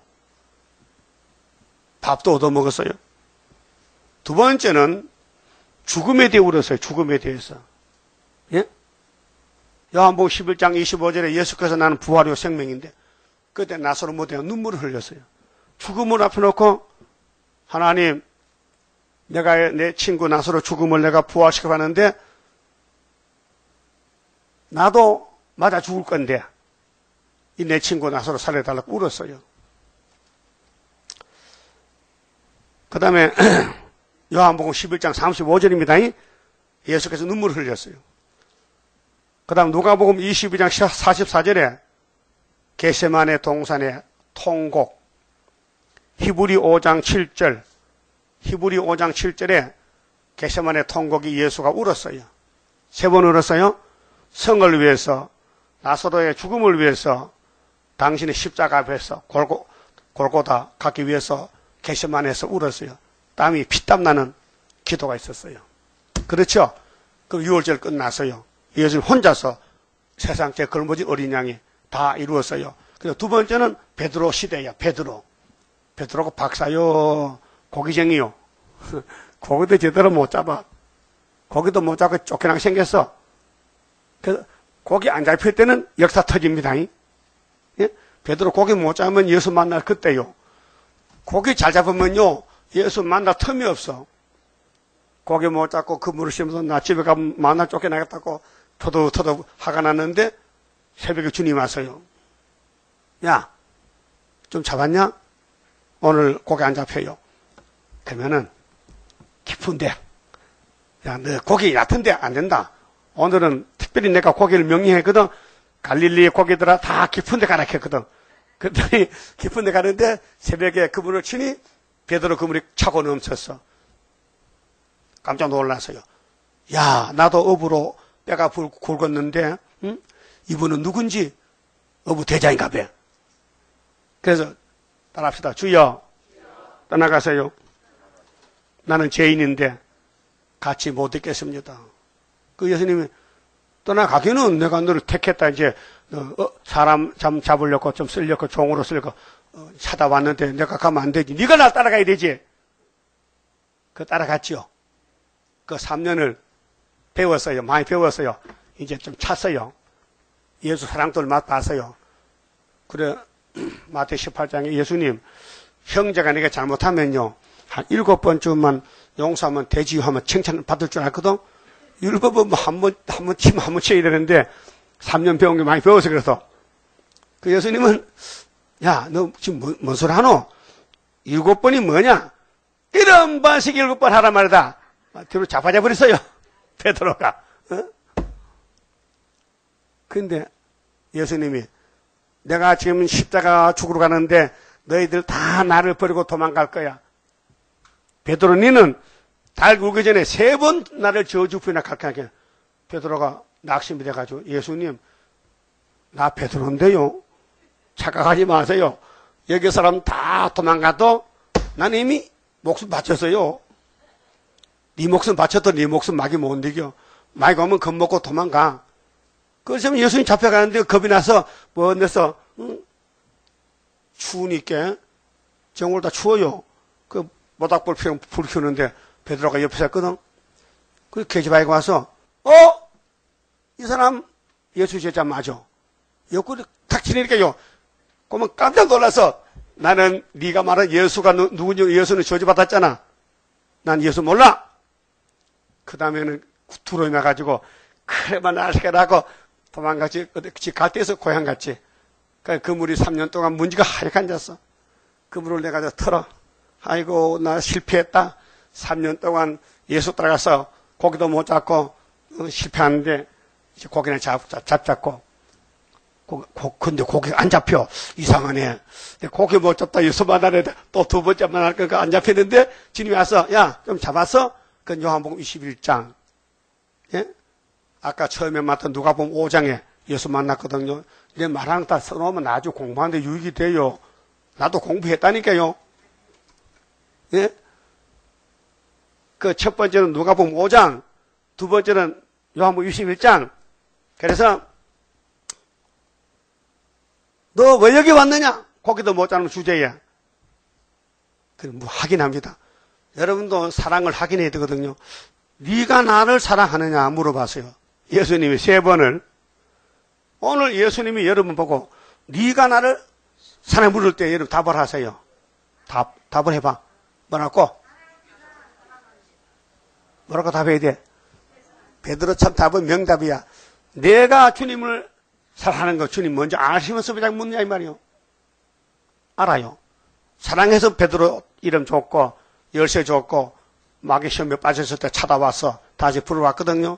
밥도 얻어먹었어요. 두 번째는 죽음에 대해 울었어요. 죽음에 대해서. 예? 요한복음 11장 25절에 예수께서 나는 부활이요 생명인데 그때 나사로 못해요. 눈물을 흘렸어요. 죽음을 앞에 놓고 하나님 내가 내 친구 나사로 죽음을 내가 부활시켜 봤는데 나도 맞아 죽을 건데 이 내 친구 나사로 살려달라고 울었어요. 그 다음에 요한복음 11장 35절입니다. 예수께서 눈물을 흘렸어요. 그 다음 누가복음 22장 44절에 겟세마네 동산의 통곡, 히브리 5장 7절에 겟세마네 통곡이 예수가 울었어요. 3번 울었어요. 성을 위해서, 나사로의 죽음을 위해서, 당신의 십자가 앞에서 골고다 가기 위해서 겟세마네에서 울었어요. 땀이 피땀 나는 기도가 있었어요. 그렇죠? 그 유월절 끝났어요. 예수님 혼자서 세상 제 걸머진 어린 양이 다 이루었어요. 그리고 두 번째는 베드로 시대야. 베드로가 박사요, 고기쟁이요. 고기도 제대로 못 잡아. 고기도 못 잡고 쫓겨나게 생겼어. 그래서 고기 안 잡힐 때는 역사 터집니다. 예? 베드로 고기 못 잡으면 예수 만날 그때요. 고기 잘 잡으면요, 예수 만날 틈이 없어. 고기 못 잡고 그 물을 씌우면서 나 집에 가면 만날 쫓겨나겠다고 터득터득 화가 났는데 새벽에 주님 왔어요. 야, 좀 잡았냐? 오늘 고기 안 잡혀요. 그러면은 깊은데, 야, 너 고기 얕은데 안 된다. 오늘은 특별히 내가 고기를 명령했거든. 갈릴리의 고기들아 다 깊은데 가라 했거든. 그랬더니 깊은데 가는데 새벽에 그분을 치니 베드로 그물이 차고 넘쳤어. 깜짝 놀랐어요. 야, 나도 어부로 뼈가 굵었는데, 응? 이분은 누군지 어부 대장인가 봐. 그래서 따라합시다. 주여, 떠나가세요. 나는 죄인인데 같이 못 있겠습니다. 그 예수님이 떠나가기는 내가 너를 택했다. 이제 사람 잡으려고 좀 쓰려고 종으로 쓰려고 찾아왔는데 내가 가면 안 되지. 네가 날 따라가야 되지. 그 따라갔지요. 그 3년을 배웠어요. 많이 배웠어요. 이제 좀 찼어요. 예수 사랑도를 맛봤어요. 그래 마태 18장에 예수님, 형제가 내가 잘못하면요 한 7번쯤만 용서하면 되지 하면 칭찬 받을 줄 알거든. 7번 한번 쳐야 되는데 3년 배운 게 많이 배워서 그래서 그 예수님은 야, 너 지금 뭔 소리 하노? 7번이 뭐냐? 7번씩 7번 하란 말이다. 뒤로 자빠져버렸어요. 베드로가. 근데 예수님이 내가 지금 십자가 죽으러 가는데 너희들 다 나를 버리고 도망갈 거야. 베드로, 니는 달 굴기 전에 3번 나를 저주부인나 갈게. 베드로가 낙심이 돼가지고 예수님, 나 베드로인데요. 착각하지 마세요. 여기 사람 다 도망가도 난 이미 목숨 바쳤어요. 네 목숨 바쳐도 네 목숨 막이 못 이겨. 막이 오면 겁먹고 도망가. 그래서 예수님 잡혀가는데 겁이 나서 뭐 내서 추우니까 정월 다 추워요. 그 모닥불 불 켜는데 베드로가 옆에서 했거든. 그 계집아이가 와서 이 사람 예수 제자 맞아. 옆구리 탁 치니까요. 그러면 깜짝 놀라서 나는 네가 말한 예수가 누군지 예수는 저주받았잖아. 난 예수 몰라. 그 다음에는 두려움이 나가지고 그래만 알게라고 도망가지. 집 갈 때에서 고향 갔지. 그 물이 3년 동안 문지가 하얗게 앉았어. 그 물을 내가 털어. 아이고 나 실패했다. 3년 동안 예수 따라가서 고기도 못 잡고 실패하는데 이제 고기는 잡고 근데 고기가 안 잡혀. 이상하네. 고기 못 잡다 예수 만나래. 또 두 번째 만날 거가 안 잡히는데 주님이 와서 야 좀 잡았어? 그 요한복음 21장. 예? 아까 처음에 맡은 누가복음 5장에 예수 만났거든요. 내 말하는 거 다 써놓으면 나중에 공부하는데 유익이 돼요. 나도 공부했다니까요. 예? 그 첫 번째는 누가복음 5장, 두 번째는 요한복음 21장. 그래서 너 왜 여기 왔느냐? 고기도 못 잡는 주제에. 그럼 뭐 확인합니다. 여러분도 사랑을 확인해야 되거든요. 네가 나를 사랑하느냐 물어봤어요. 예수님이 3번을. 오늘 예수님이 여러분 보고 네가 나를 사랑해 물을 때 여러분 답을 하세요. 답을 해봐. 뭐라고 답해야 돼? 베드로 참 답은 명답이야. 내가 주님을 사랑하는 거 주님 먼저 아시면서 왜 자꾸 묻냐 이 말이요. 알아요. 사랑해서 베드로 이름 줬고 열쇠 줬고 마귀 시험에 빠졌을 때 찾아와서 다시 불러왔거든요.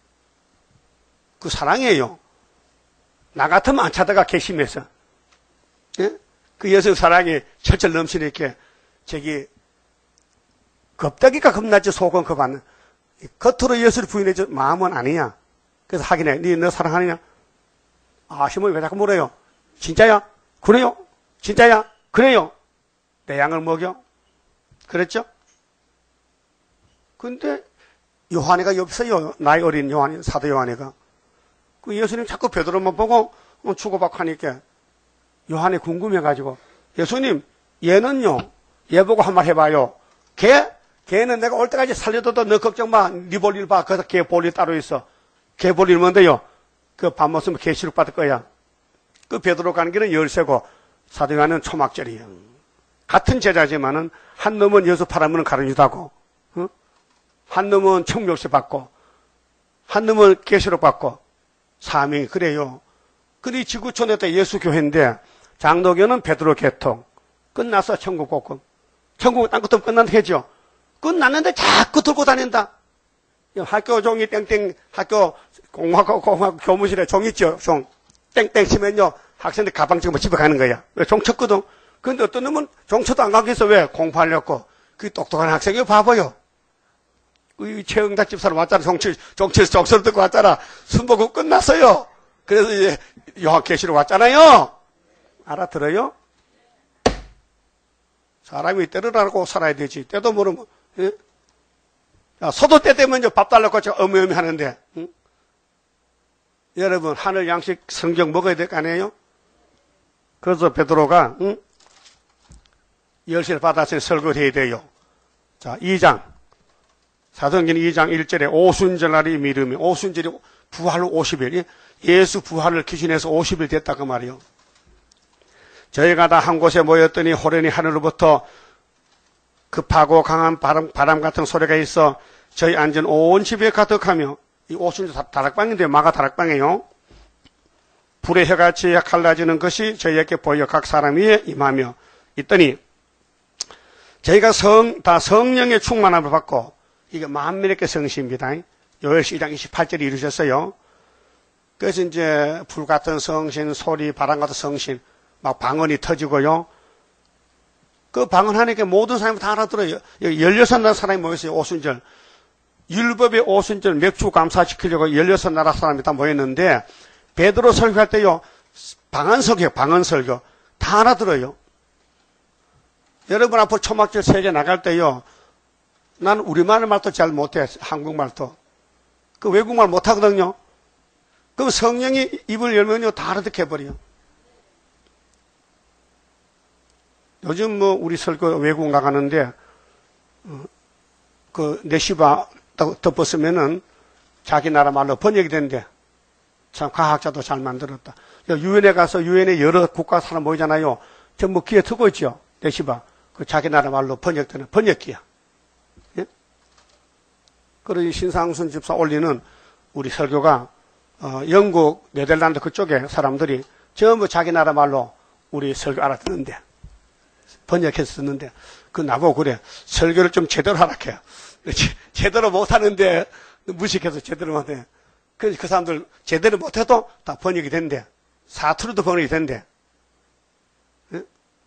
그 사랑이에요. 나 같으면 안 찾아가 괘씸해서. 예? 그 예수 사랑이 철철 넘치니까 저기 겁다기가 겁나지 속은 겁 안. 겉으로 예수를 부인해줘 마음은 아니야. 그래서 확인해. 너 사랑하느냐? 아, 시몬이 왜 자꾸 물어요? 진짜야? 그래요? 진짜야? 그래요? 내 양을 먹여? 그랬죠? 근데 요한이가 없어요. 나이 어린 요한이, 사도 요한이가. 그 예수님 자꾸 베드로만 보고 주고받고 하니까 요한이 궁금해가지고, 예수님, 얘는요, 얘 보고 한 말 해봐요. 걔는 내가 올 때까지 살려둬도 너 걱정 마. 네 볼일 봐. 그래서 걔 볼일 따로 있어. 걔 볼일 뭔데요? 그 밥 먹으면 계시록 받을 거야. 그 베드로 가는 길은 열쇠고 사도 요한은 초막절이에요. 같은 제자지만은 한 놈은 예수 팔아먹는 가룟유다고, 한 놈은 청명시 받고, 한 놈은 계시록 받고, 사명이 그래요. 근데 이 지구촌에 또 예수 교회인데 장로교는 베드로 개통. 끝났어, 천국 복음. 천국 딴 것도 끝난 해죠. 끝났는데 자꾸 들고 다닌다. 학교 종이 땡땡, 학교 공학 교무실에 종 있죠, 종. 땡땡 치면요, 학생들 가방 찍고 집에 가는 거야. 왜? 종 쳤거든. 근데 어떤 놈은 종 쳐도 안 가겠어. 왜? 공부하려고. 그 똑똑한 학생이 바보요. 이 최응답 집사람 왔잖아. 정치에서 듣고 왔잖아. 순복음 끝났어요. 그래서 이제 요한계시록 왔잖아요. 알아들어요? 사람이 때를 알고 살아야 되지. 때도 모르면, 예? 야, 소도 때 되면 이제 밥 달라고 어미어미 하는데, 응? 여러분, 하늘 양식 성경 먹어야 될 거 아니에요? 그래서 베드로가, 응? 열쇠를 받았으니 설거를 해야 돼요. 자, 2장. 사도행전 2장 1절에 오순절날이 미름이, 오순절이 부활 후 50일, 예수 부활을 기준해서 50일 됐다 그 말이요. 저희가 다 한 곳에 모였더니 호련히 하늘로부터 급하고 강한 바람 같은 소리가 있어 저희 앉은 온 집에 가득하며, 이 오순절 다락방인데 마가 다락방이에요. 불의 혀같이 갈라지는 것이 저희에게 보여 각 사람 위에 임하며 있더니, 저희가 다 성령의 충만함을 받고, 이게 만민에게 성시입니다. 요엘시 2장 28절이 이루어졌어요. 그래서 이제 불 같은 성신, 소리, 바람 같은 성신, 막 방언이 터지고요. 그 방언하니까 모든 사람이 다 알아들어요. 16나라 사람이 모였어요. 오순절. 율법의 오순절 맥주 감사시키려고 16나라 사람이 다 모였는데, 베드로 설교할 때요, 방언설교. 다 알아들어요. 여러분 앞으로 초막절 세계 나갈 때요, 난 우리말 말도 잘 못해. 한국말도. 그 외국말 못하거든요. 그럼 성령이 입을 열면요, 다 알아듣게 해버려요. 요즘 뭐 우리 설교 외국 나가는데, 그 네시바 덮었으면은 자기 나라 말로 번역이 된대. 참 과학자도 잘 만들었다. 유엔에 가서 유엔에 여러 국가 사람 모이잖아요. 전부 귀에 트고 있죠. 네시바. 그 자기 나라 말로 번역되는 번역기야. 예? 그리고 신상순 집사 올리는 우리 설교가 영국, 네덜란드 그쪽에 사람들이 전부 자기 나라 말로 우리 설교 알아듣는데, 번역해서 듣는데, 그 나보고 그래. 설교를 좀 제대로 하라 해요. 제대로 못하는데 무식해서 제대로 못해. 그래서 그 사람들 제대로 못해도 다 번역이 된대. 사투리도 번역이 된대. 예?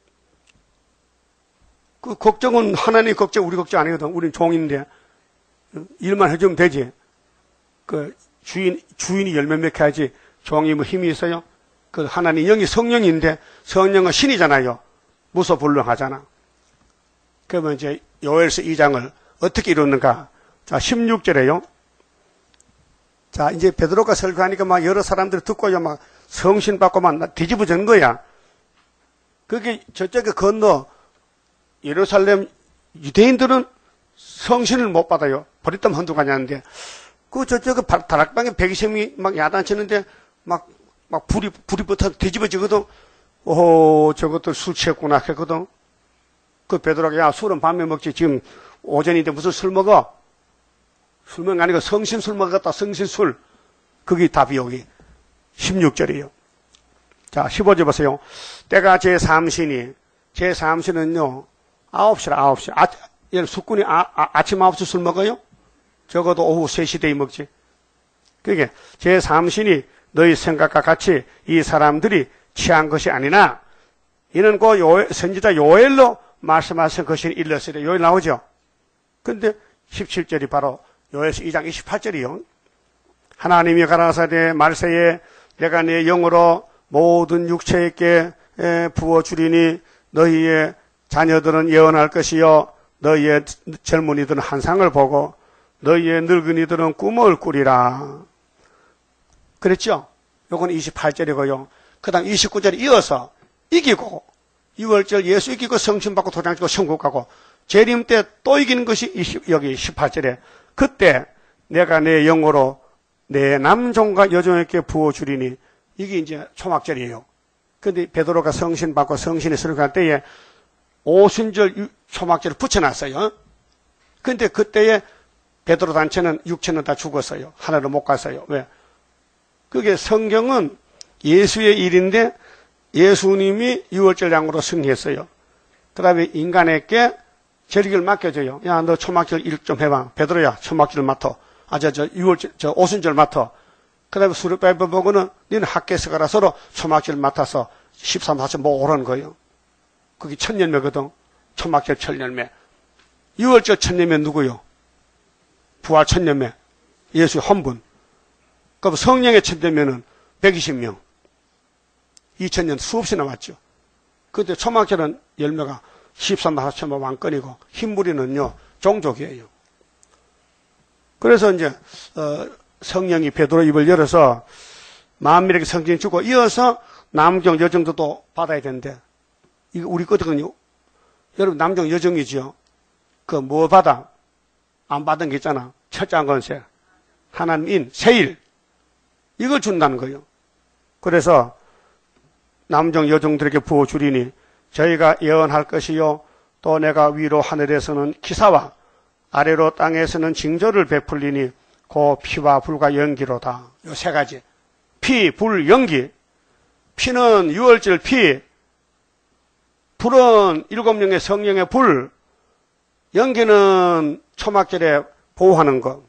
그 걱정은 하나님 걱정, 우리 걱정 아니거든. 우린 종인데 일만 해주면 되지. 그 주인이 열몇 명 해야지. 종이 뭐 힘이 있어요? 그 하나님 영이 성령인데, 성령은 신이잖아요. 무소불능하잖아. 그러면 이제 요엘서 2장을 어떻게 이루는가? 자, 16절에요. 자, 이제 베드로가 설교하니까 막 여러 사람들이 듣고요, 막 성신 받고 막 뒤집어진 거야. 그게 저쪽에 건너 예루살렘 유대인들은 성신을 못 받아요. 버렸다면 한두 가냐는데, 그 저쪽에 다락방에 120명이 막 야단치는데 막 불이 붙어서 뒤집어지거든. 오, 저것들 술 취했구나 했거든. 그 베드로가, 야, 술은 밤에 먹지. 지금 오전인데 무슨 술 먹어? 술 먹은 게 아니고 성신술 먹었다. 성신술. 그게 답이 여기 16절이에요. 자, 15절 보세요. 때가 제3신이, 제3신은요 9시라 9시. 숙군이 아침 9시 술 먹어요? 적어도 오후 3시 되게 먹지. 그게 제3신이 너희 생각과 같이 이 사람들이 취한 것이 아니나, 이는 그 선지자 요엘로 말씀하신 것이 일렀으리라. 요엘 나오죠? 근데 17절이 바로 요엘서 2장 28절이요. 하나님이 가라사대 말세에 내가 내 영으로 모든 육체에게 부어주리니 너희의 자녀들은 예언할 것이요 너희의 젊은이들은 환상을 보고 너희의 늙은이들은 꿈을 꾸리라. 그랬죠? 요건 28절이고요. 그 다음 29절에 이어서 이기고 6월절 예수 이기고 성신 받고 도장 찍고 천국 가고 재림 때 또 이기는 것이 여기 18절에 그때 내가 내 영으로 내 남종과 여종에게 부어주리니 이게 이제 초막절이에요. 근데 베드로가 성신 받고 성신에 수록할 때에 오순절 초막절을 붙여놨어요. 근데 그때에 베드로 단체는 육체는 다 죽었어요. 하늘로 못 갔어요. 왜? 그게 성경은 예수의 일인데 예수님이 6월절 양으로 승리했어요. 그 다음에 인간에게 절기를 맡겨줘요. 야, 너 초막절 일 좀 해봐. 베드로야, 초막절 맡어. 오순절 맡어. 그 다음에 수르바이버 보고는 너는 학교에서 가라 서로 초막절 맡아서 13, 14절 뭐 오라는 거예요. 그게 천년매거든. 초막절 천년매. 6월절 천년매 누구요? 부활 천년매. 예수의 헌분. 그럼 성령의 천년매는 120명. 2000년 수없이 남았죠. 그런데 초막절은 열매가 13, 14천 왕권이고 흰무리는요 종족이에요. 그래서 이제 성령이 베드로 입을 열어서 만민에게 성령 주고 이어서 남종 여종도 또 받아야 되는데 이거 우리 거거든요. 여러분 남종 여종이죠. 그 뭐 받아? 안 받은 게 있잖아. 첫째 건세, 하나님 세일 이걸 준다는 거예요. 그래서 남종 여종들에게 부어주리니 저희가 예언할 것이요 또 내가 위로 하늘에서는 기사와 아래로 땅에서는 징조를 베풀리니 그 피와 불과 연기로다. 요 세 가지. 피, 불, 연기. 피는 6월절 피, 불은 7명의 성령의 불, 연기는 초막절에 보호하는 것.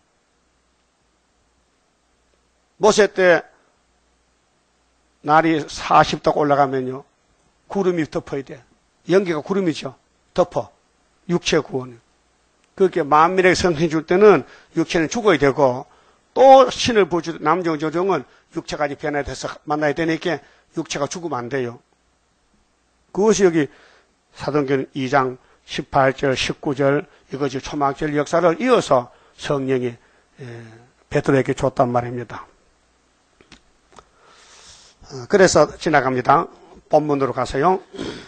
모세 때 날이 40도 올라가면요 구름이 덮어야 돼. 연기가 구름이죠. 덮어. 육체 구원. 그렇게 만민에게 성신 줄 때는 육체는 죽어야 되고 또 신을 보여줄 남종 여종은 육체까지 변화돼서 만나야 되니까 육체가 죽으면 안 돼요. 그것이 여기 사도행전 2장 18절 19절 이것이 초막절 역사를 이어서 성령이 베드로에게 줬단 말입니다. 그래서 지나갑니다. 본문으로 가서요.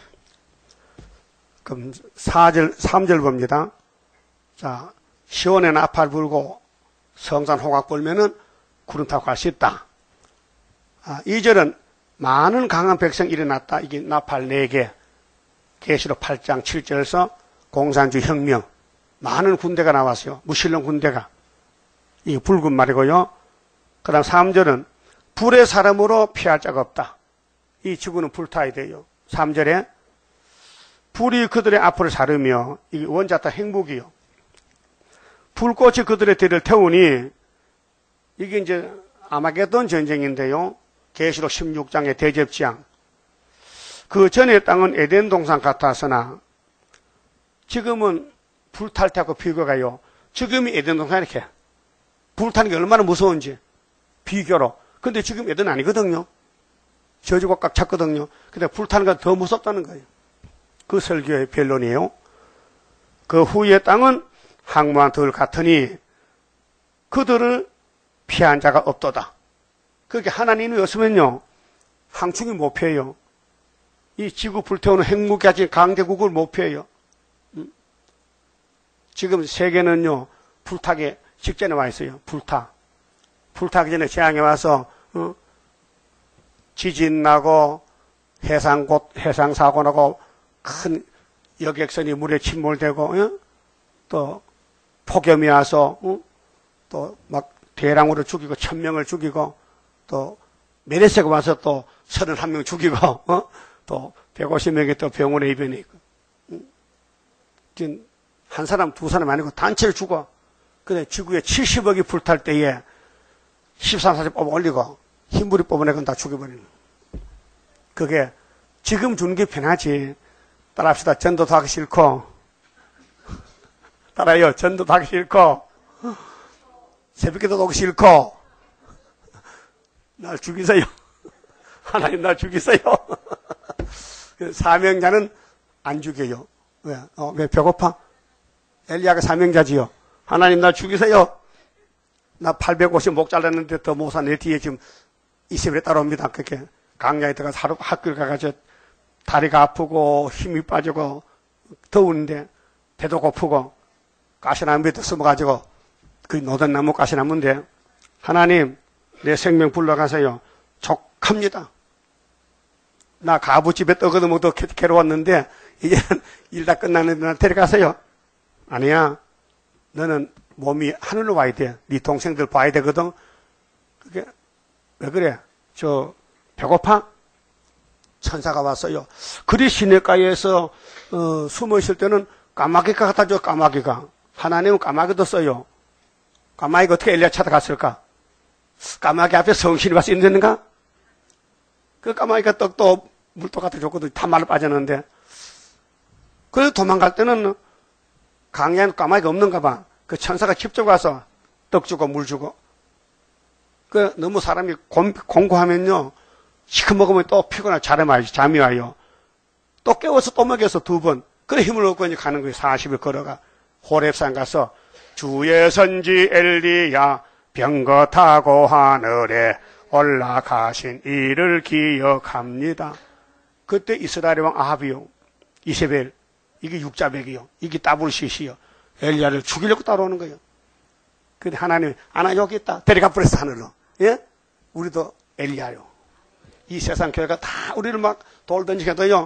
그럼 3절 봅니다. 자, 시온에 나팔 불고 성산 호각 불면은 구름 타고 갈 수 있다. 2절은 많은 강한 백성 일어났다. 이게 나팔 4개. 계시록 8장 7절에서 공산주 혁명. 많은 군대가 나왔어요. 무신론 군대가. 이게 붉은 말이고요. 그 다음 3절은 불의 사람으로 피할 자가 없다. 이 지구는 불타야 돼요. 3절에 불이 그들의 앞을 사르며 이게 원자타 행복이요. 불꽃이 그들의 뒤를 태우니 이게 이제 아마게돈 전쟁인데요. 계시록 16장의 대접지향. 그 전의 땅은 에덴 동산 같았으나 지금은 불탈 때하고 비교가요. 지금이 에덴 동산 이렇게 불타는 게 얼마나 무서운지 비교로. 근데 지금 에덴 아니거든요. 저주가 꽉 찼거든요. 근데 불타는 건 더 무섭다는 거예요. 그 설교의 변론이에요. 그 후의 땅은 항무한 들 같으니 그들을 피한 자가 없도다. 그렇게 하나님이 없으면요 항충이 못 피해요. 이 지구 불태우는 핵무기까지 강대국을 못 피해요. 지금 세계는요 불타기 직전에 와 있어요. 불타기 전에 재앙이 와서 지진 나고 해상 사고 나고 큰 여객선이 물에 침몰되고 또 폭염이 와서 또 막 대량으로 죽이고 1000명을 죽이고 또 메르스가 와서 또 31명 죽이고 또 150명이 또 병원에 입원해 있고 지금 한 사람 두 사람 아니고 단체로 죽어. 근데 지구에 70억이 불탈 때에 13, 14절 뽑아 올리고 흰불이 뽑아내고 다 죽여버리는. 그게 지금 주는 게 편하지. 따라합시다. 전도도 하기 싫고 따라요. 전도도 하기 싫고 새벽기도도 오기 싫고 날 죽이세요. 하나님 날 죽이세요. 사명자는 안 죽여요. 왜? 왜 배고파? 엘리야가 사명자지요. 하나님 날 죽이세요. 나 850 목 잘랐는데 더 모사 내 뒤에 지금 이세벨에 따라옵니다. 그렇게 강야에 들어가서 하루 학교를 가가지고 다리가 아프고 힘이 빠지고 더운데 배도 고프고 가시나무에도 숨어가지고 그 노던나무 가시나무인데 하나님 내 생명 불러가세요. 족합니다. 나 가부집에 떡 얻어먹도 괴로웠는데 이제는 일 다 끝났는데 나 데려가세요. 아니야. 너는 몸이 하늘로 와야 돼. 네 동생들 봐야 되거든. 그게 왜 그래? 저 배고파? 천사가 왔어요. 그리 시냇가에서 숨어 있을 때는 까마귀가 갖다 줘. 까마귀가. 하나님은 까마귀도 써요. 까마귀가 어떻게 엘리야 찾아갔을까? 까마귀 앞에 성신이 와서 있는가? 그 까마귀가 떡도 물도 갖다 줬거든. 다 말로 빠졌는데. 그래서 도망갈 때는 강야에는 까마귀가 없는가 봐. 그 천사가 직접 와서 떡 주고 물 주고. 그 너무 사람이 공고하면요. 시커 먹으면 또 피곤하고 잠이 와요. 또 깨워서 또 먹여서 2번. 그래 힘을 얻고 이제 가는 거예요. 40일 걸어가. 호렙산 가서 주의 선지 엘리야 병거 타고 하늘에 올라가신 이를 기억합니다. 그때 이스라엘 왕 아합이요. 이세벨. 이게 육자백이요. 이게 따블시시요. 엘리야를 죽이려고 따라오는 거예요. 근데 하나님이 아나 여기 있다. 데려가 버렸어 하늘로. 예? 우리도 엘리야요. 이 세상 교회가 다 우리를 막 돌 던지게도요.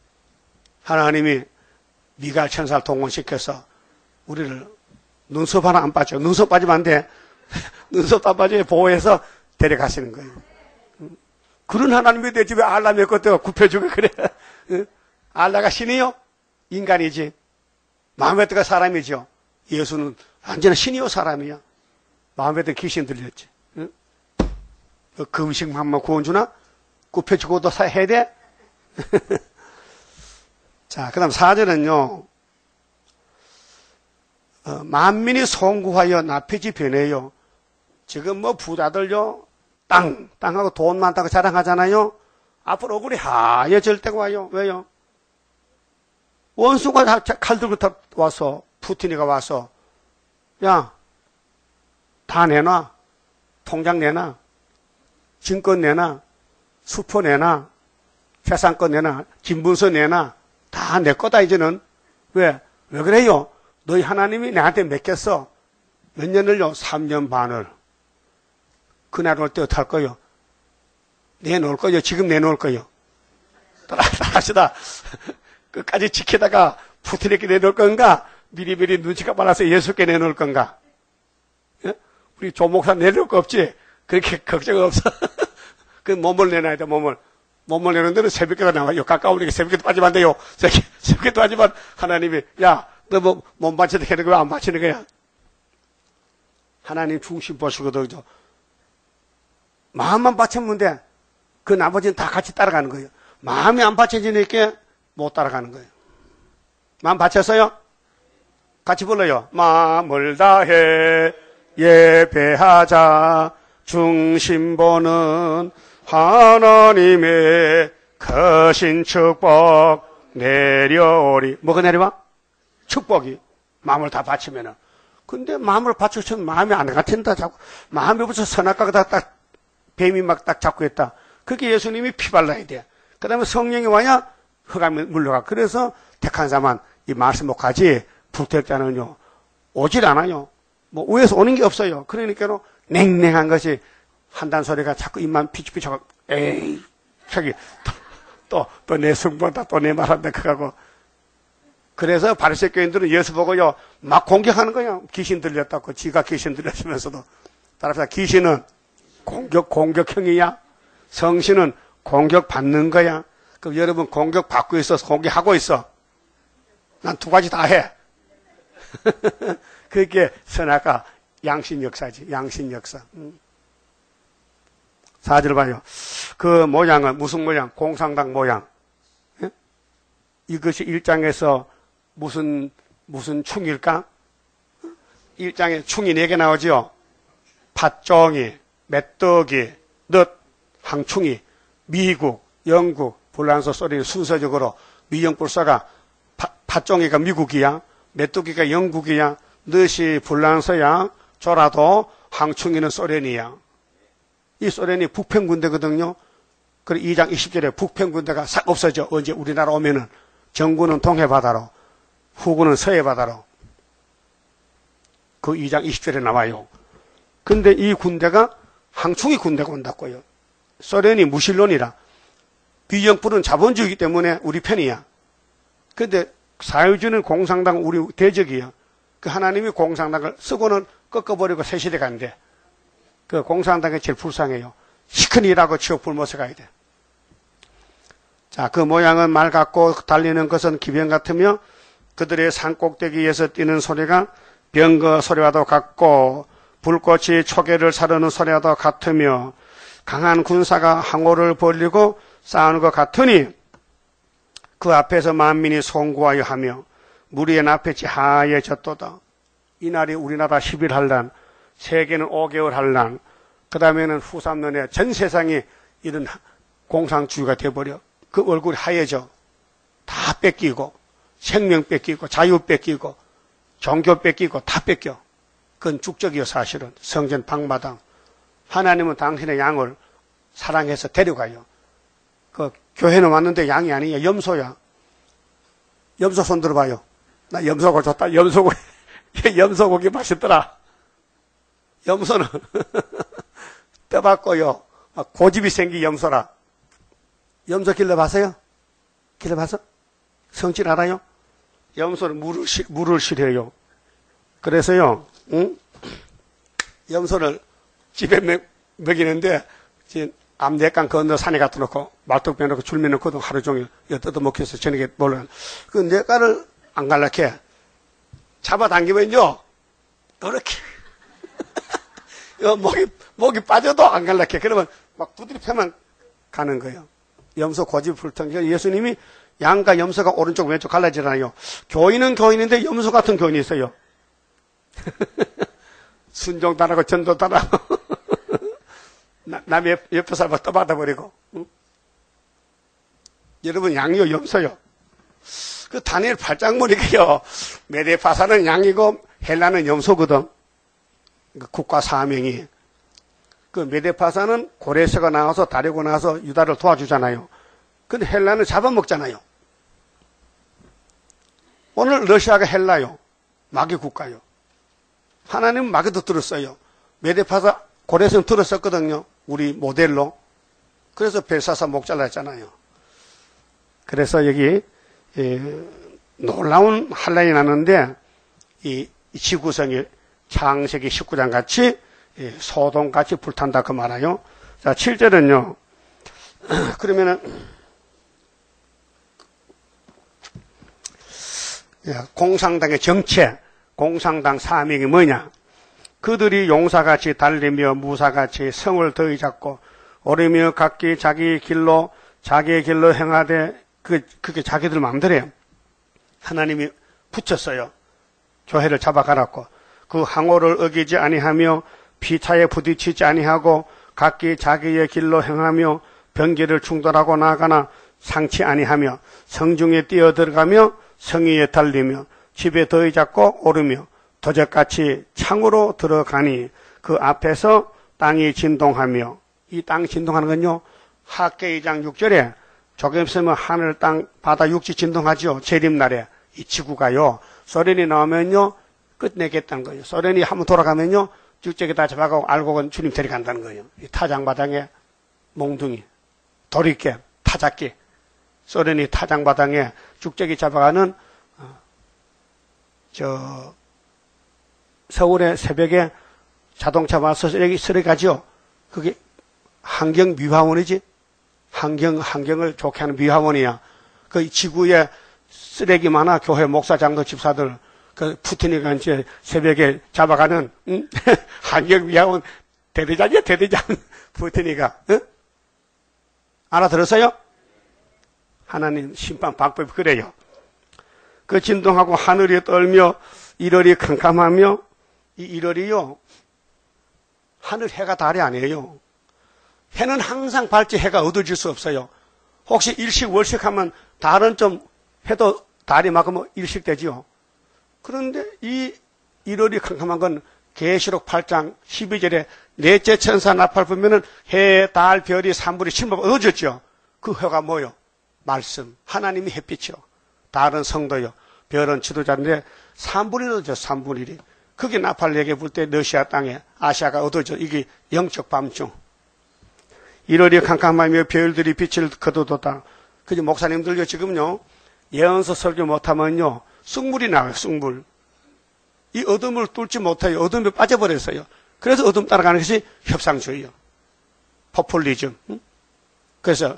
하나님이 미가엘 천사를 동원시켜서 우리를 눈썹 하나 안 빠져. 눈썹 빠지면 안 돼. 눈썹도 안 빠져 보호해서 데려가시는 거예요. 그런 하나님이 내 집에 알라 몇 것도 굽혀주고 그래. 알라가 신이요? 인간이지. 마음에드가 사람이죠. 예수는 완전히 신이요 사람이야. 마음에드 귀신 들렸지. 그 음식만 구원 주나? 굽혀주고도 해야 돼? 자, 그 다음 4절은요. 만민이 송구하여 나피지 변해요. 지금 뭐 부자들요. 땅하고 돈 많다고 자랑하잖아요. 앞으로 얼굴이 하얘질 때가 와요. 왜요? 원수가 칼 들고 와서 푸틴이가 와서 야, 다 내놔. 통장 내놔. 증권 내놔. 수포 내놔. 재산권 내놔. 진분서 내놔. 다 내 거다 이제는. 왜 그래요? 너희 하나님이 나한테 맡겼어. 몇 년을요? 3년 반을. 그날 올 때 어떡할 거요? 내놓을 거요? 지금 내놓을 거요? 따라합시다. 끝까지 지키다가 푸틴에게 내놓을 건가? 미리미리 눈치가 빨라서 예수께 내놓을 건가? 예? 우리 조목사 내놓을 거 없지? 그렇게 걱정 없어. 그 몸을 내놔야 돼, 몸을. 몸을 내는 데는 새벽에가 나와요. 가까우니까 새벽에도 빠지면 안 돼요. 새벽에도 하지만 하나님이, 야, 너 뭐, 몸 바쳐도 되는 거야? 안 바치는 거야? 하나님 중심 보시거든요. 마음만 바치면 돼. 그 나머지는 다 같이 따라가는 거예요. 마음이 안 받쳐지니까 못 따라가는 거예요. 마음 받쳤어요? 같이 불러요. 마음을 다해 예배하자. 중심 보는 하나님의 거신 축복 내려오리. 뭐가 내려와? 축복이. 마음을 다 바치면은. 근데 마음을 바쳐서 마음이 안 같은다. 자꾸. 마음이 벌써 선악과가 딱 뱀이 막 딱 잡고 있다. 그게 예수님이 피 발라야 돼. 그 다음에 성령이 와야 흑암이 물러가. 그래서 택한 자만 이 말씀 못 가지. 불택자는요, 오질 않아요. 뭐, 위에서 오는 게 없어요. 그러니까 냉랭한 것이 한단 소리가 자꾸 입만 피치피치하고, 에이, 저기, 또 내 승부한다, 또 내 말한다, 그거고. 그래서 바리새 교인들은 예수 보고요, 막 공격하는 거야. 귀신 들렸다고, 지가 귀신 들렸으면서도. 따라서 귀신은 공격형이야. 성신은 공격받는 거야. 그럼 여러분 공격받고 있어서 공격하고 있어. 난 2가지 다 해. 그게 선악과 양심 역사지. 양심 역사. 4절 봐요. 그 모양은 무슨 모양? 공산당 모양. 예? 이것이 1장에서 무슨 충일까? 1장에 충이 4개 나오죠. 팥종이, 메뚜기, 넛, 항충이 미국, 영국, 불란서, 소련이 순서적으로 미영불사가 팥종이가 미국이야, 메뚜기가 영국이야, 넛이 불란서야, 조라도 항충이는 소련이야. 이 소련이 북편 군대거든요. 그리고 2장 20절에 북편 군대가 싹 없어져. 언제 우리나라 오면은 정군은 동해 바다로, 후군은 서해 바다로. 그 2장 20절에 나와요. 근데 이 군대가 항충이 군대가 온다고요. 소련이 무신론이라. 비영불은 자본주의이기 때문에 우리 편이야. 근데 사회주의는 공산당 우리 대적이야. 그 하나님이 공산당을 쓰고는 꺾어버리고 새 시대 간대. 그 공산당이 제일 불쌍해요. 시큰 일하고 지옥 불모서 가야 돼. 자, 그 모양은 말 같고 달리는 것은 기병 같으며 그들의 산꼭대기에서 뛰는 소리가 병거 소리와도 같고 불꽃이 초계를 사르는 소리와도 같으며 강한 군사가 항호를 벌리고 싸우는 것 같으니 그 앞에서 만민이 송구하여 하며 무리의 납했지 하얘졌도다. 이날이 우리나라 10일 한란, 세계는 5개월 한란, 그 다음에는 후 3년에 전 세상이 이런 공산주의가 돼버려. 그 얼굴이 하얘져. 다 뺏기고, 생명 뺏기고, 자유 뺏기고, 종교 뺏기고, 다 뺏겨. 그건 축적이요, 사실은. 성전 방마당. 하나님은 당신의 양을 사랑해서 데려가요. 그 교회는 왔는데 양이 아니야. 염소야. 염소 손 들어봐요. 나 염소고 줬다. 염소고기. 염소고기 맛있더라. 염소는 떠받고요. 고집이 생긴 염소라. 염소 길러봤어요? 길러봤어? 성질 알아요? 염소는 물을 싫어해요. 그래서요, 응? 염소를 집에 먹이는데, 암내강 건너 산에 갖다 놓고, 말뚝 빼놓고 줄매 놓고 하루 종일 뜯어먹혀서 저녁에 놀러. 그 내가를 안 갈라게 잡아당기면요, 이렇게. 목이 빠져도 안 갈라게. 그러면 막 두드리 패만 가는 거예요. 염소 고집 불통. 예수님이 양과 염소가 오른쪽 왼쪽 갈라지잖아요. 교인은 교인인데 염소 같은 교인이 있어요. 순종 따라고 전도 따라고 남 옆에 사람 떠받아버리고. 응? 여러분 양이요 염소요. 그 다니엘 8장 보니까요, 메데파사는 양이고 헬라는 염소거든. 그 국가 사명이. 그 메데파사는 고레스가 나와서 다리고 나서 유다를 도와주잖아요. 근데 헬라는 잡아먹잖아요. 오늘 러시아가 헬라요. 마귀 국가요. 하나님은 마귀도 들었어요. 메데파사 고레스는 들었었거든요. 우리 모델로. 그래서 벨사사 목 잘랐잖아요. 그래서 여기 놀라운 한란이 나는데 이 지구성이 창세기 19장 같이 소돔같이 불탄다 그 말아요. 자, 7절은요. 그러면은 공산당의 정체, 공산당 사명이 뭐냐? 그들이 용사같이 달리며 무사같이 성을 더히 잡고 오르며 각기 자기의 길로 행하되 그게 자기들 마음대로예요. 하나님이 붙였어요. 교회를 잡아가라고. 그 항호를 어기지 아니하며 피차에 부딪히지 아니하고 각기 자기의 길로 행하며 병기를 충돌하고 나아가나 상치 아니하며 성중에 뛰어들어가며 성위에 달리며 집에 더히 잡고 오르며 도적같이 창으로 들어가니 그 앞에서 땅이 진동하며, 이 땅 진동하는 건요, 학계 2장 6절에 조금 있으면 하늘, 땅, 바다, 육지 진동하죠. 재림날에. 이 지구가요, 소련이 나오면요 끝내겠다는 거예요. 소련이 한번 돌아가면요 쭉저기 다 잡아가고 알고는 주님 데려간다는 거예요. 이 타장바닥에 몽둥이, 도리깨, 타작기. 소련이 타장바닥에 쭉저기 잡아가는 서울의 새벽에 자동차 와서 쓰레기 가죠. 그게 환경 미화원이지. 환경을 좋게 하는 미화원이야. 그 지구에 쓰레기 많아. 교회 목사, 장로, 집사들. 그 푸틴이가 이제 새벽에 잡아가는 환경 미화원 대대장이야, 대대장. 푸틴이가. 응? 알아들었어요? 하나님 심판 방법이 그래요. 그 진동하고 하늘이 떨며 일월이 캄캄하며, 이 일월이요 하늘 해가 달이 아니에요. 해는 항상 밝지 해가 어두워질 수 없어요. 혹시 일식, 월식 하면 달은 좀 해도 달이 막으면 일식되지요. 그런데 이 1월이 캄캄한 건 계시록 8장 12절에 넷째 천사 나팔 불면은 해, 달, 별이 산불이 침범 어두워졌죠. 그 해가 뭐요? 말씀. 하나님이 햇빛이요. 달은 성도요. 별은 지도자인데 산불이 어두워져, 산불이. 그게 나팔 4개 불 때 러시아 땅에 아시아가 어두워져. 이게 영적 밤중. 1월이 캄캄하며 별들이 빛을 거두도다. 그저 목사님들요 지금요 예언서 설교 못하면요 쑥물이 나와요. 쑥물. 이 어둠을 뚫지 못해요. 어둠에 빠져버렸어요. 그래서 어둠 따라가는 것이 협상주의요. 포퓰리즘. 그래서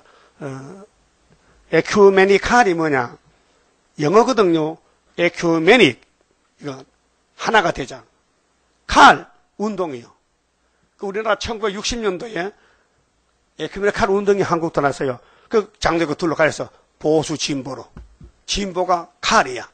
에큐메니칼이 뭐냐? 영어거든요. 에큐메닉. 이거 하나가 되자. 칼 운동이요. 그 우리나라 1960년도에 에큐메니칼 운동이 한국도 났어요. 그 장로교 둘러가서 보수 진보로. 진보가 칼이야.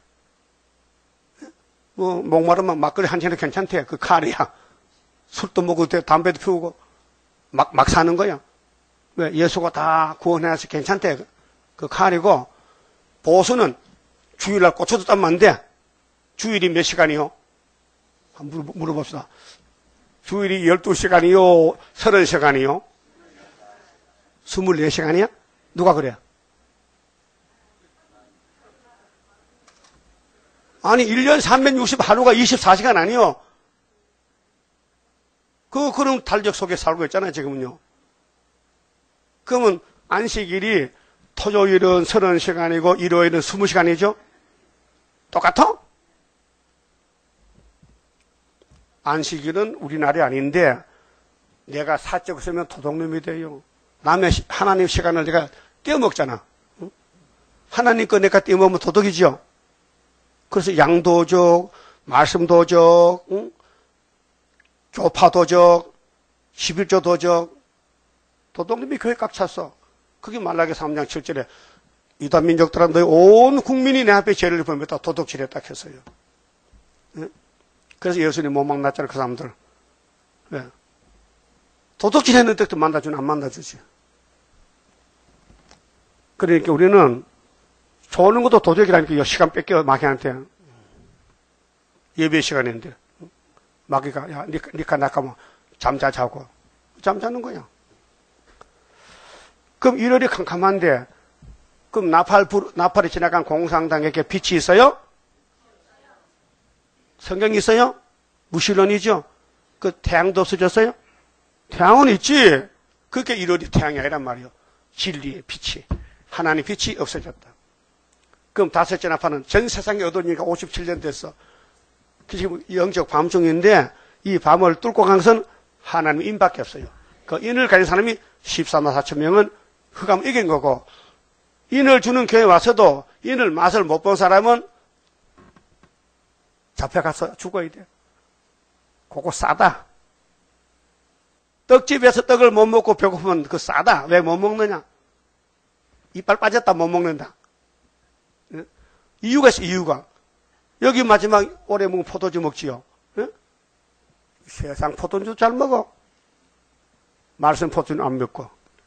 뭐 목마르면 막걸리 한 잔도 괜찮대. 그 칼이야. 술도 먹어도 돼. 담배도 피우고 막 사는 거야. 왜? 예수가 다 구원해서 괜찮대. 그 칼이고 보수는 주일날 꽂혀도 따면 안 돼. 주일이 몇 시간이요? 한번 물어봅시다. 주일이 12시간이요? 30시간이요? 24시간이야? 누가 그래? 아니 1년 360 하루가 24시간 아니요? 그런 달력 속에 살고 있잖아요 지금은요. 그러면 안식일이 토요일은 30시간이고 일요일은 20시간이죠? 똑같아? 안식일은 우리 날이 아닌데 내가 사적 쓰면 도둑놈이 돼요. 남의 하나님 시간을 내가 떼어먹잖아. 하나님 거 내가 떼어먹으면 도둑이죠. 그래서 양도적, 말씀도적, 교파도적, 11조도적 도둑놈이 교회 꽉 찼어. 그게 말라기 3장 7절에 유다 민족들은 너희 온 국민이 내 앞에 죄를 범했다. 도둑질했다 했어요. 그래서 예수님 못 만났잖아요. 그 사람들. 왜? 도둑질 했는데도 만나주는 안 만나주지. 그러니까 우리는 좋은 것도 도둑이라니까 시간 뺏겨 마귀한테. 예배 시간인데 마귀가 야 니가 나가면 잠자자고 잠자는 거야. 그럼 1월이 캄캄한데 그럼 나팔이 지나간 공상당에게 빛이 있어요? 성경이 있어요? 무신론이죠. 그 태양도 없어졌어요? 태양은 있지. 그게 1월이 태양이 아니란 말이요. 진리의 빛이. 하나님의 빛이 없어졌다. 그럼 다섯째 나팔은 전 세상에 얻으니까 57년 됐어. 지금 영적 밤중인데 이 밤을 뚫고 간 것은 하나님의 인밖에 없어요. 그 인을 가진 사람이 14만 4천 명은 흑암 이긴 거고 인을 주는 교회 와서도 인을 맛을 못 본 사람은 잡혀가서 죽어야 돼. 그거 싸다. 떡집에서 떡을 못 먹고 배고프면 그 싸다. 왜 못 먹느냐? 이빨 빠졌다 못 먹는다. 이유가 있어, 이유가. 여기 마지막 오래 먹으면 포도주 먹지요. 세상 포도주 잘 먹어. 말씀 포도주는 안 먹고.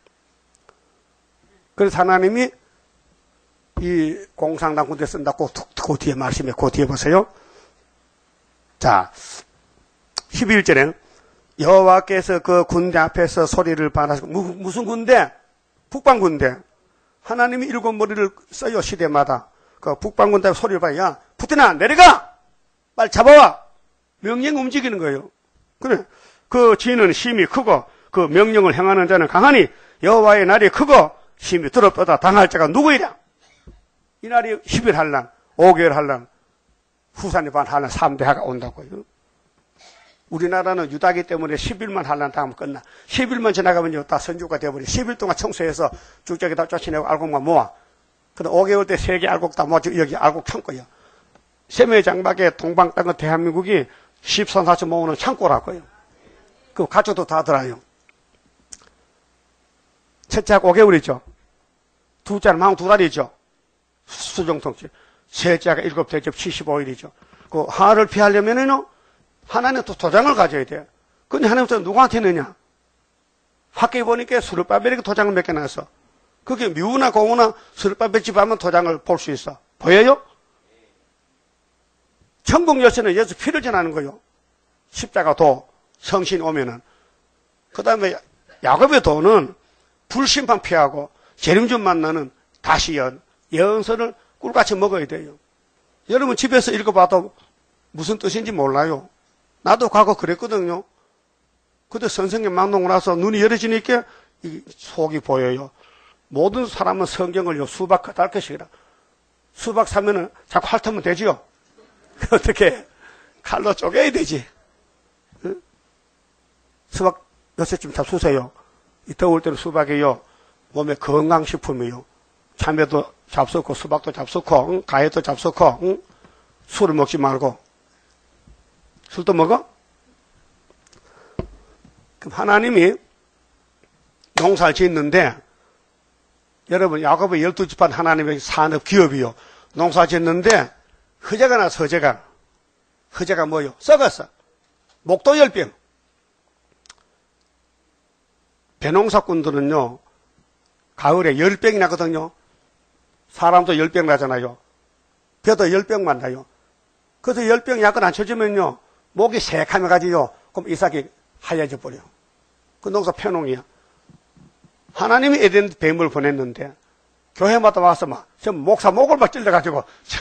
그래서 하나님이 이 공상당 군대 쓴다고 그 뒤에 말씀에 그 뒤에 보세요. 자, 11절에 여호와께서 그 군대 앞에서 소리를 발하시고 무슨 군대? 북방 군대. 하나님이 7머리를 써요 시대마다. 그 북방 군대 소리를 봐야 야 푸틴아 내려가! 빨리 잡아와! 명령 움직이는 거예요. 그래. 그 지는 힘이 크고 그 명령을 행하는 자는 강하니 여호와의 날이 크고 힘이 더럽다 당할 자가 누구이랴? 이 날이 10일 한란, 5개월 한란, 후산의 반 한란 3대 하가 온다고요. 우리나라는 유다기 때문에 10일만 한란 당하면 끝나. 10일만 지나가면요 다 선주가 되어버려. 10일 동안 청소해서 쭉저기 다 쫓아내고 알곡만 모아. 근데 5개월 때 3개 알곡 다 모아 여기 알곡 창고야. 세계 장막에 동방 땅은 대한민국이 13, 14천 모으는 창고라고요. 그 가족도 다 들어요. 첫째하고 5개월이죠. 둘째는 만 2달이죠. 수정통치. 셋째가 7대접 75일이죠. 그 하를 피하려면은 하나님 또 도장을 가져야 돼. 근데 하나님 또 누구한테 있느냐? 학교에 보니까 수르바벨이 도장을 몇 개 놨어. 그게 미우나 공우나 수르바벨 집 하면 도장을 볼 수 있어. 보여요? 천국 열쇠는 예수 피를 전하는 거요. 십자가 도, 성신 오면은. 그 다음에 야곱의 도는 불심판 피하고 재림준 만나는 다시 예언서를 꿀같이 먹어야 돼요. 여러분 집에서 읽어봐도 무슨 뜻인지 몰라요. 나도 과거 그랬거든요. 그때 선생님 만나고 나서 눈이 열어지니까 속이 보여요. 모든 사람은 성경을요, 수박 달것이라. 수박 사면은 자꾸 핥으면 되지요? 어떻게? 칼로 쪼개야 되지. 응? 수박 요새쯤 잡수세요. 이 더울 때는 수박이요, 몸에 건강식품이요. 참외도 잡수고, 수박도 잡수고, 응? 가해도 잡수고, 응? 술을 먹지 말고. 술도 먹어? 그럼 하나님이 농사를 짓는데, 여러분, 야곱의 12지파 하나님의 산업 기업이요. 농사 짓는데, 허재가 나서 허재가. 허재가 뭐요? 썩었어. 목도 10병. 배농사꾼들은요, 가을에 10병이 나거든요. 사람도 10병 나잖아요. 배도 10병만 나요. 그래서 10병 약을 안 쳐주면요, 목이 새카매가지요. 그럼 이삭이 하얘져 버려. 그 농사 폐농이야. 하나님이 에덴 뱀을 보냈는데, 교회마다 와서 막, 목사 목을 막 찔러가지고,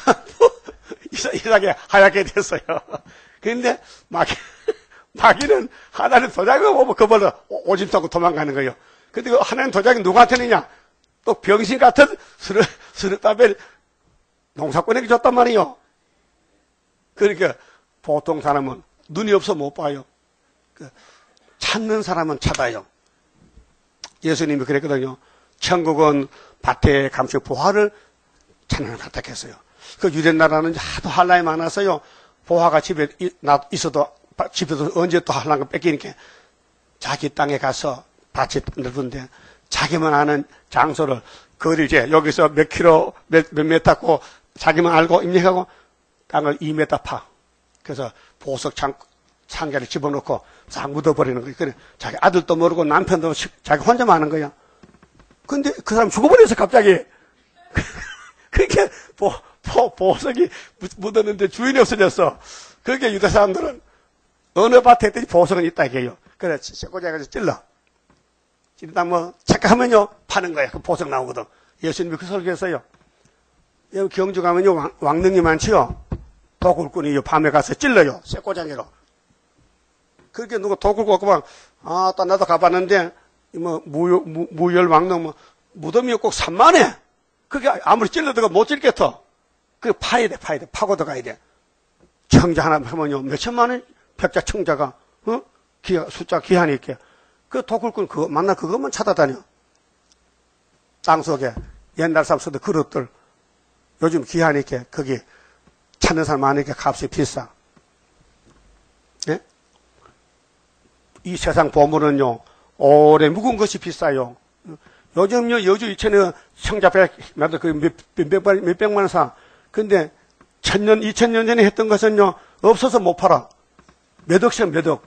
이삭이 하얗게 됐어요. 그런데 마귀는 하나님 도장을 보면 그걸로 오줌 싸고 도망가는 거예요. 근데 그 하나님 도장이 누구한테 느냐? 또 병신 같은 스르바벨 농사꾼에게 줬단 말이에요. 그러니까 보통 사람은 눈이 없어 못 봐요. 찾는 사람은 찾아요. 예수님이 그랬거든요. 천국은 밭에 감추 보화를 찾는 밭이었어요. 그 유대나라는 하도 한란이 많아서요. 보화가 집에 있어도 집에서 언제 또 한란 거 뺏기니까 자기 땅에 가서 밭이 넓은데 자기만 아는 장소를 그걸 이제 여기서 몇 킬로 몇 메타고 자기만 알고 입력하고 땅을 2m 파. 그래서 보석 창자를 집어넣고 싹 묻어버리는 거예요. 그래 자기 아들도 모르고 남편도 자기 혼자만 아는 거야. 근데 그 사람 죽어버려서 갑자기 그렇게 보석이 묻었는데 주인이 없어졌어. 그러니까 유대 사람들은 어느 밭에 있든지 보석은 있다 이게요. 그래 쇠고지해가지고 찔러. 찔러다 뭐 착각하면요 파는 거야. 그 보석 나오거든. 예수님이 그 설교했어요. 여기 경주 가면요 왕릉이 많지요. 도굴꾼이 밤에 가서 찔러요. 쇠고장이로. 그렇게 누가 도굴고 왔고 막 또 나도 가봤는데 뭐 무열 왕릉 뭐 무덤이 꼭 산만해. 그게 아무리 찔러도 못 찔겠어. 그 파야 돼. 파고 들어가야 돼. 청자 하나 하면요 몇천만 원 백자 청자가 숫자 기한이 있게. 그 도굴꾼 그거 만나 그것만 찾아다녀. 땅속에 옛날 사람 쓰던 그릇들 요즘 기한이 있게 거기 찾는 사람 많으니까 값이 비싸. 예? 이 세상 보물은요 오래 묵은 것이 비싸요. 요즘요 여주 이천에 청자배 몇백만 원 사. 근데 1000년 2000년 전에 했던 것은요 없어서 못 팔아. 몇 억씩 몇 억.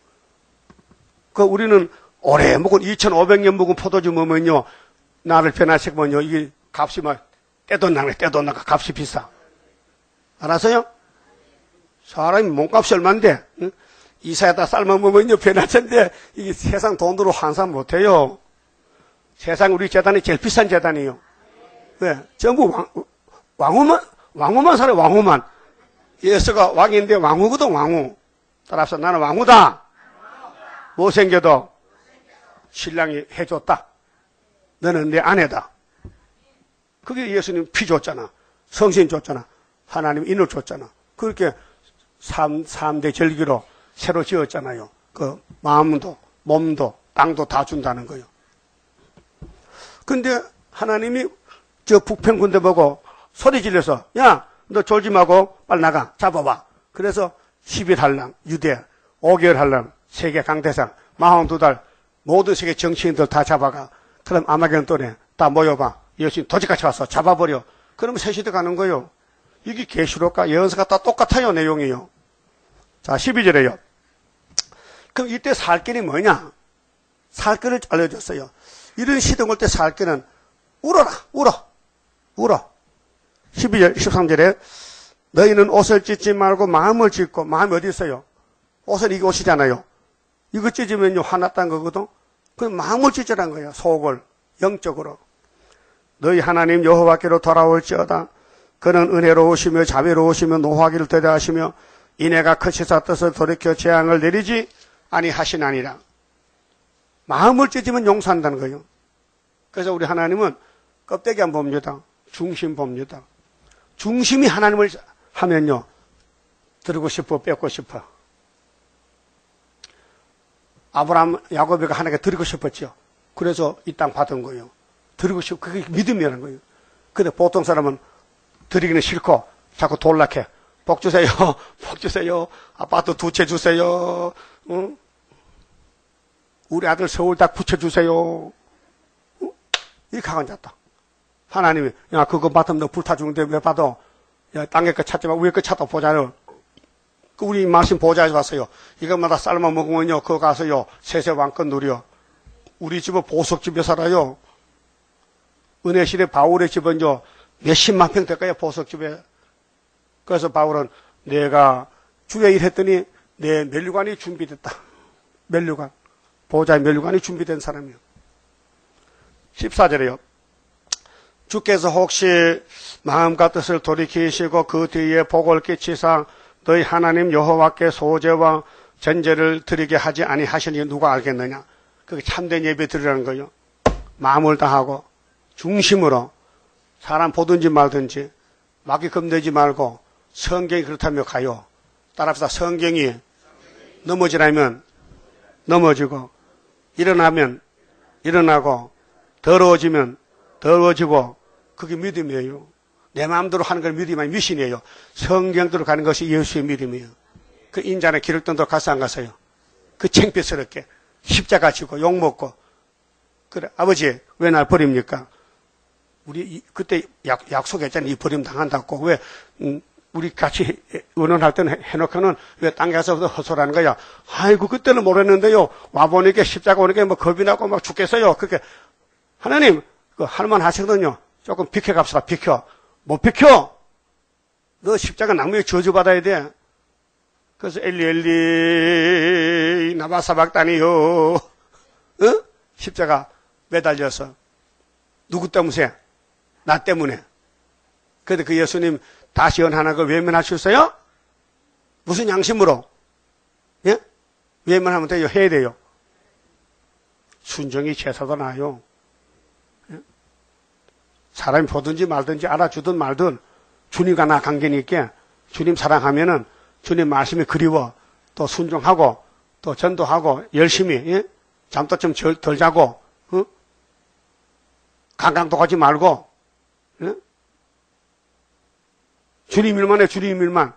그 우리는 오래 묵은 2500년 묵은 포도주 먹으면요 나를 변화시키면요 이게 값이 막 떼돈 나가 값이 비싸. 알았어요? 사람이 몸값이 얼만데 응? 이사에다 삶아 먹으면요 변화천데 이게 세상 돈으로 환산 못해요. 세상 우리 재단이 제일 비싼 재단이에요. 왜? 전부 왕후만 살아요. 왕후만. 예수가 왕인데 왕후거든. 왕후. 따라서 나는 왕후다. 못생겨도 신랑이 해줬다. 너는 내 아내다. 그게 예수님 피 줬잖아. 성신 줬잖아. 하나님 인을 줬잖아. 그렇게 3대 절기로 새로 지었잖아요. 그 마음도 몸도 땅도 다 준다는 거예요. 근데 하나님이 저 북평 군대 보고 소리 질러서 야 너 졸지 말고 빨리 나가 잡아봐. 그래서 11한랑 유대 5개월 한랑 세계 강대상 42달 모든 세계 정치인들 다 잡아가. 그럼 아마겟돈에 다 모여봐. 예수님 도적같이 와서 잡아버려. 그러면 새 시대 가는 거예요. 이게 계시록과 예언서가 다 똑같아요. 내용이요. 자 12절에요. 그럼 이때 살 길이 뭐냐? 살결을 알려줬어요. 이런 시동 올 때 살결은 울어라, 울어. 12절, 13절에 너희는 옷을 찢지 말고 마음을 찢고, 마음이 어디 있어요? 옷은 이게 옷이잖아요. 이거 찢으면요, 화났다는 거거든. 그럼 마음을 찢으란 거예요. 속을, 영적으로. 너희 하나님 여호와께로 돌아올지어다. 그는 은혜로우시며 자비로우시며 노하기를 대대하시며 이내가 크시사 뜻을 돌이켜 재앙을 내리지 아니하시나니라. 마음을 찢으면 용서한다는 거예요. 그래서 우리 하나님은 껍데기 안 봅니다. 중심 봅니다. 중심이 하나님을 하면요, 들고 싶어, 뺏고 싶어. 아브라함, 야곱이가 하나님께 드리고 싶었죠. 그래서 이 땅 받은 거예요. 드리고 싶고, 그게 믿음이라는 거예요. 근데 보통 사람은 드리기는 싫고, 자꾸 돌락해. 복 주세요, 복 주세요, 아파트 2채 주세요, 응? 우리 아들 서울 딱 붙여주세요. 응? 이렇게 하고 앉았다. 하나님이, 야, 그거 받으면 너 불타 죽는데 왜 받아? 야, 땅에 거 찾지 마, 위에 거 찾아 보자요. 우리 말씀 보좌에서 왔어요. 이것마다 삶아 먹으면요, 그거 가서요, 세세 왕권 누려. 우리 집은 보석집에 살아요. 은혜실에 바울의 집은요, 몇십만 평 될 거예요, 보석집에. 그래서 바울은 내가 주의 일 했더니 내 면류관이 준비됐다. 면류관. 보좌의 면류관이 준비된 사람이요. 14절에요. 주께서 혹시 마음과 뜻을 돌이키시고 그 뒤에 복을 끼치사 너희 하나님 여호와께 소제와 전제를 드리게 하지 아니하시니 누가 알겠느냐. 그게 참된 예배 드리라는 거예요. 마음을 다하고 중심으로 사람 보든지 말든지 막이 겁내지 말고 성경이 그렇다며 가요. 따라합시다. 성경이 넘어지라면 넘어지고 일어나면 일어나고 더러워지면 더러워지고 그게 믿음이에요. 내 마음대로 하는 걸 믿음이 아니라 미신이에요. 성경대로 가는 것이 예수의 믿음이에요. 그 인자네 기록전도 가서 안 갔어요. 그 창피스럽게 십자가 지고 욕먹고 그래 아버지 왜 날 버립니까? 우리 그때 약속했잖아요. 이 버림 당한다고. 왜 우리 같이 의논할 때는 해놓고는 왜 땅에 가서 헛소리하는 거야. 아이고 그때는 모르는데요. 와보니까 십자가 오니까 뭐 겁이 나고 막 죽겠어요. 그렇게 하나님 그 할만 하시거든요. 조금 비켜갑시다. 비켜. 못 비켜. 너 십자가 나무에 저주받아야 돼. 그래서 엘리 나바사박다니요. 십자가 매달려서 누구 때문에? 나 때문에. 그런데 그 예수님 다시 연하나 그 외면하셨어요? 무슨 양심으로? 예? 외면하면 돼요? 해야 돼요? 순종이 제사도 나요. 예? 사람이 보든지 말든지 알아주든 말든 주님과 나 관계니까 주님 사랑하면은 주님 말씀이 그리워 또 순종하고 또 전도하고 열심히 예? 잠도 좀 덜 자고 강강도 가지 말고 예? 주님 일만 해 주님 일만.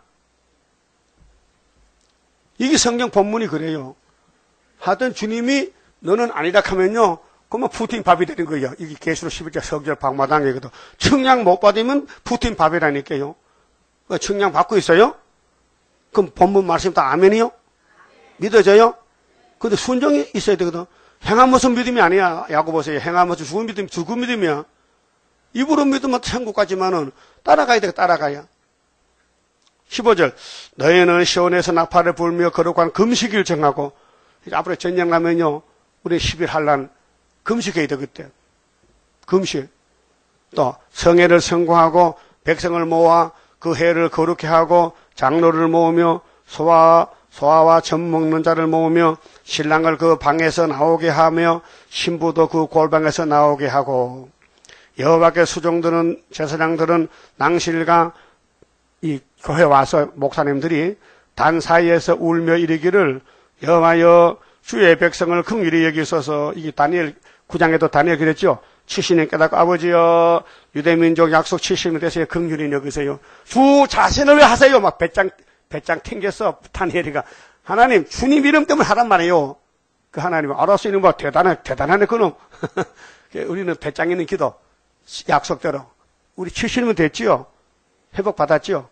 이게 성경 본문이 그래요. 하여튼 주님이 너는 아니다 하면요 그러면 푸틴 밥이 되는 거예요. 이게 계시록 11절 석절 방마당이거든. 청량 못 받으면 푸틴 밥이라니까요. 청량 받고 있어요? 그럼 본문 말씀 다 아멘이요? 믿어져요? 근데 순종이 있어야 되거든. 행한 모습 믿음이 아니야. 야고보세요. 행한 모습 죽은 믿음이 죽은 믿음이야. 입으로 믿으면 천국 가지만은 따라가야 돼. 따라가야. 15절 너희는 시온에서 나팔을 불며 거룩한 금식일 정하고 앞으로 전쟁 가면요 우리 10일 한란 금식해야 돼. 그때 금식. 또 성회를 선고하고 백성을 모아 그 해를 거룩해 하고 장로를 모으며 소아와 젖 먹는 자를 모으며 신랑을 그 방에서 나오게 하며 신부도 그 골방에서 나오게 하고 여호와께 수종드는 제사장들은 낭실과 이 교회 와서 목사님들이 단 사이에서 울며 이르기를 여호와여 주의 백성을 긍휼히 여기소서. 이게 다니엘 9장에도 다니엘 그랬죠. 70년 깨닫고 아버지여 유대민족 약속 70년 되세요. 긍휼히 여기세요. 주 자신을 왜 하세요? 막 배짱 튕겼어. 다니엘이가 하나님 주님 이름 때문에 하란 말이에요. 그 하나님은 알아서 이런 거 대단하네 그놈. 우리는 배짱 있는 기도 약속대로 우리 70년 됐지요. 회복받았지요.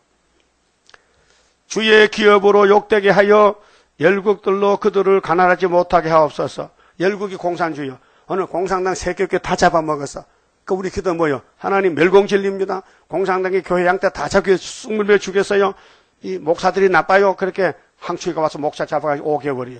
주의 기업으로 욕되게 하여 열국들로 그들을 가난하지 못하게 하옵소서. 열국이 공산주의요. 오늘 공산당 세교회 다 잡아먹었어. 그 우리 기도 뭐요? 하나님 멸공진리입니다. 공산당이 교회 양떼 다 잡혀 쑥물며 죽였어요. 이 목사들이 나빠요. 그렇게 황추이가 와서 목사 잡아가지고 5개월이에요.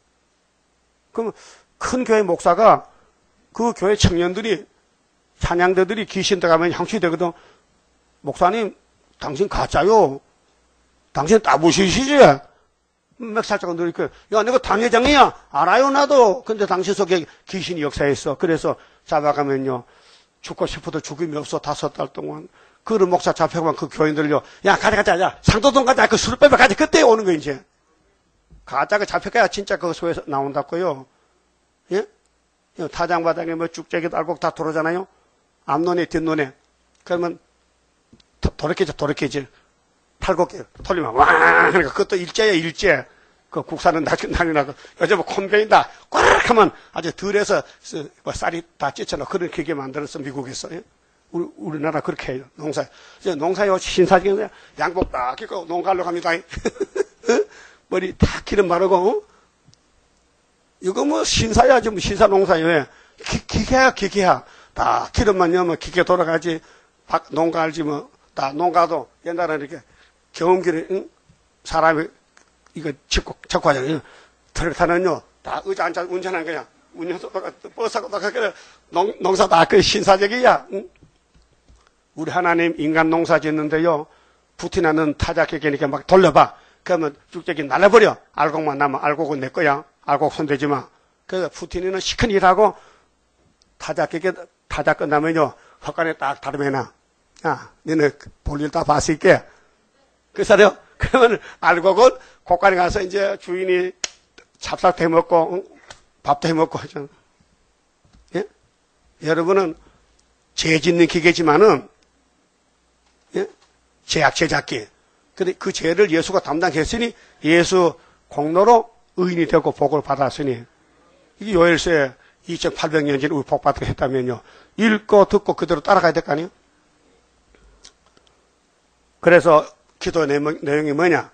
그럼 큰 교회 목사가 그 교회 청년들이 찬양대들이 귀신 들어가면 황추이 되거든. 목사님 당신 가짜요. 당신 따부시시지. 몇 살짜리 늘 이렇게 야 내가 당회장이야. 알아요 나도. 근데 당신 속에 귀신이 역사했어. 그래서 잡아가면요. 죽고 싶어도 죽음이 없어. 5달 동안. 그 목사 잡혀가면 그 교인들요. 야 가자 야 상도동 가자. 그 술 빼면 가자. 그때 오는 거 이제. 가짜가 잡혀가야 진짜 그 소에서 나온다고요. 예? 타장바닥에 뭐 쭉재기도 알곡 다 들어오잖아요. 앞눈에 뒷눈에. 그러면 도래깨지. 탈곡기 털리면 와 그러니까 그것도 일제야 일제. 그 국사는 난리 나고 요즘 콤베인다 꽉 하면 아주 들에서 뭐 쌀이 다 찢어나 그런 기계 만들었어 미국에서. 예? 우리나라 그렇게 해요. 농사요 신사적인 양복 딱 끼고 농가로 갑니다. 머리 다 기름 바르고 이거 뭐 신사야 지금 신사 농사요. 기계야 다 기름만 넣으면 기계 돌아가지. 농가 알지 뭐 다 농가도 옛날에 이렇게 경운기를 응? 사람이 이거 짚고 하잖아요. 트럭타는요 다 의자 앉아 운전하는 거야. 운전소 버스하고 다 농사 다 그 신사적이야. 응? 우리 하나님 인간 농사 짓는데요. 부티나는 타작객이니까 막 돌려봐. 그러면 쭉재기 날라버려. 알곡만 남아. 알곡은 내 거야. 알곡 손대지 마. 그래서 부티니는 시큰 일하고 타작객이 타작 끝나면요. 헛간에 딱 다름해놔. 야, 너네 볼일 다 봤을게. 그래서요. 그러면 알곡은 곳간에 가서 이제 주인이 찹쌀도 해먹고 밥도 해먹고 하잖아. 예? 여러분은 죄 짓는 기계지만은 예? 죄악 제작기. 근데 그 죄를 예수가 담당했으니 예수 공로로 의인이 되고 복을 받았으니 이게 요엘서에 2800년 전에 우리 복 받게 했다면요. 읽고 듣고 그대로 따라가야 될 거 아니에요? 그래서 기도 내용이 뭐냐?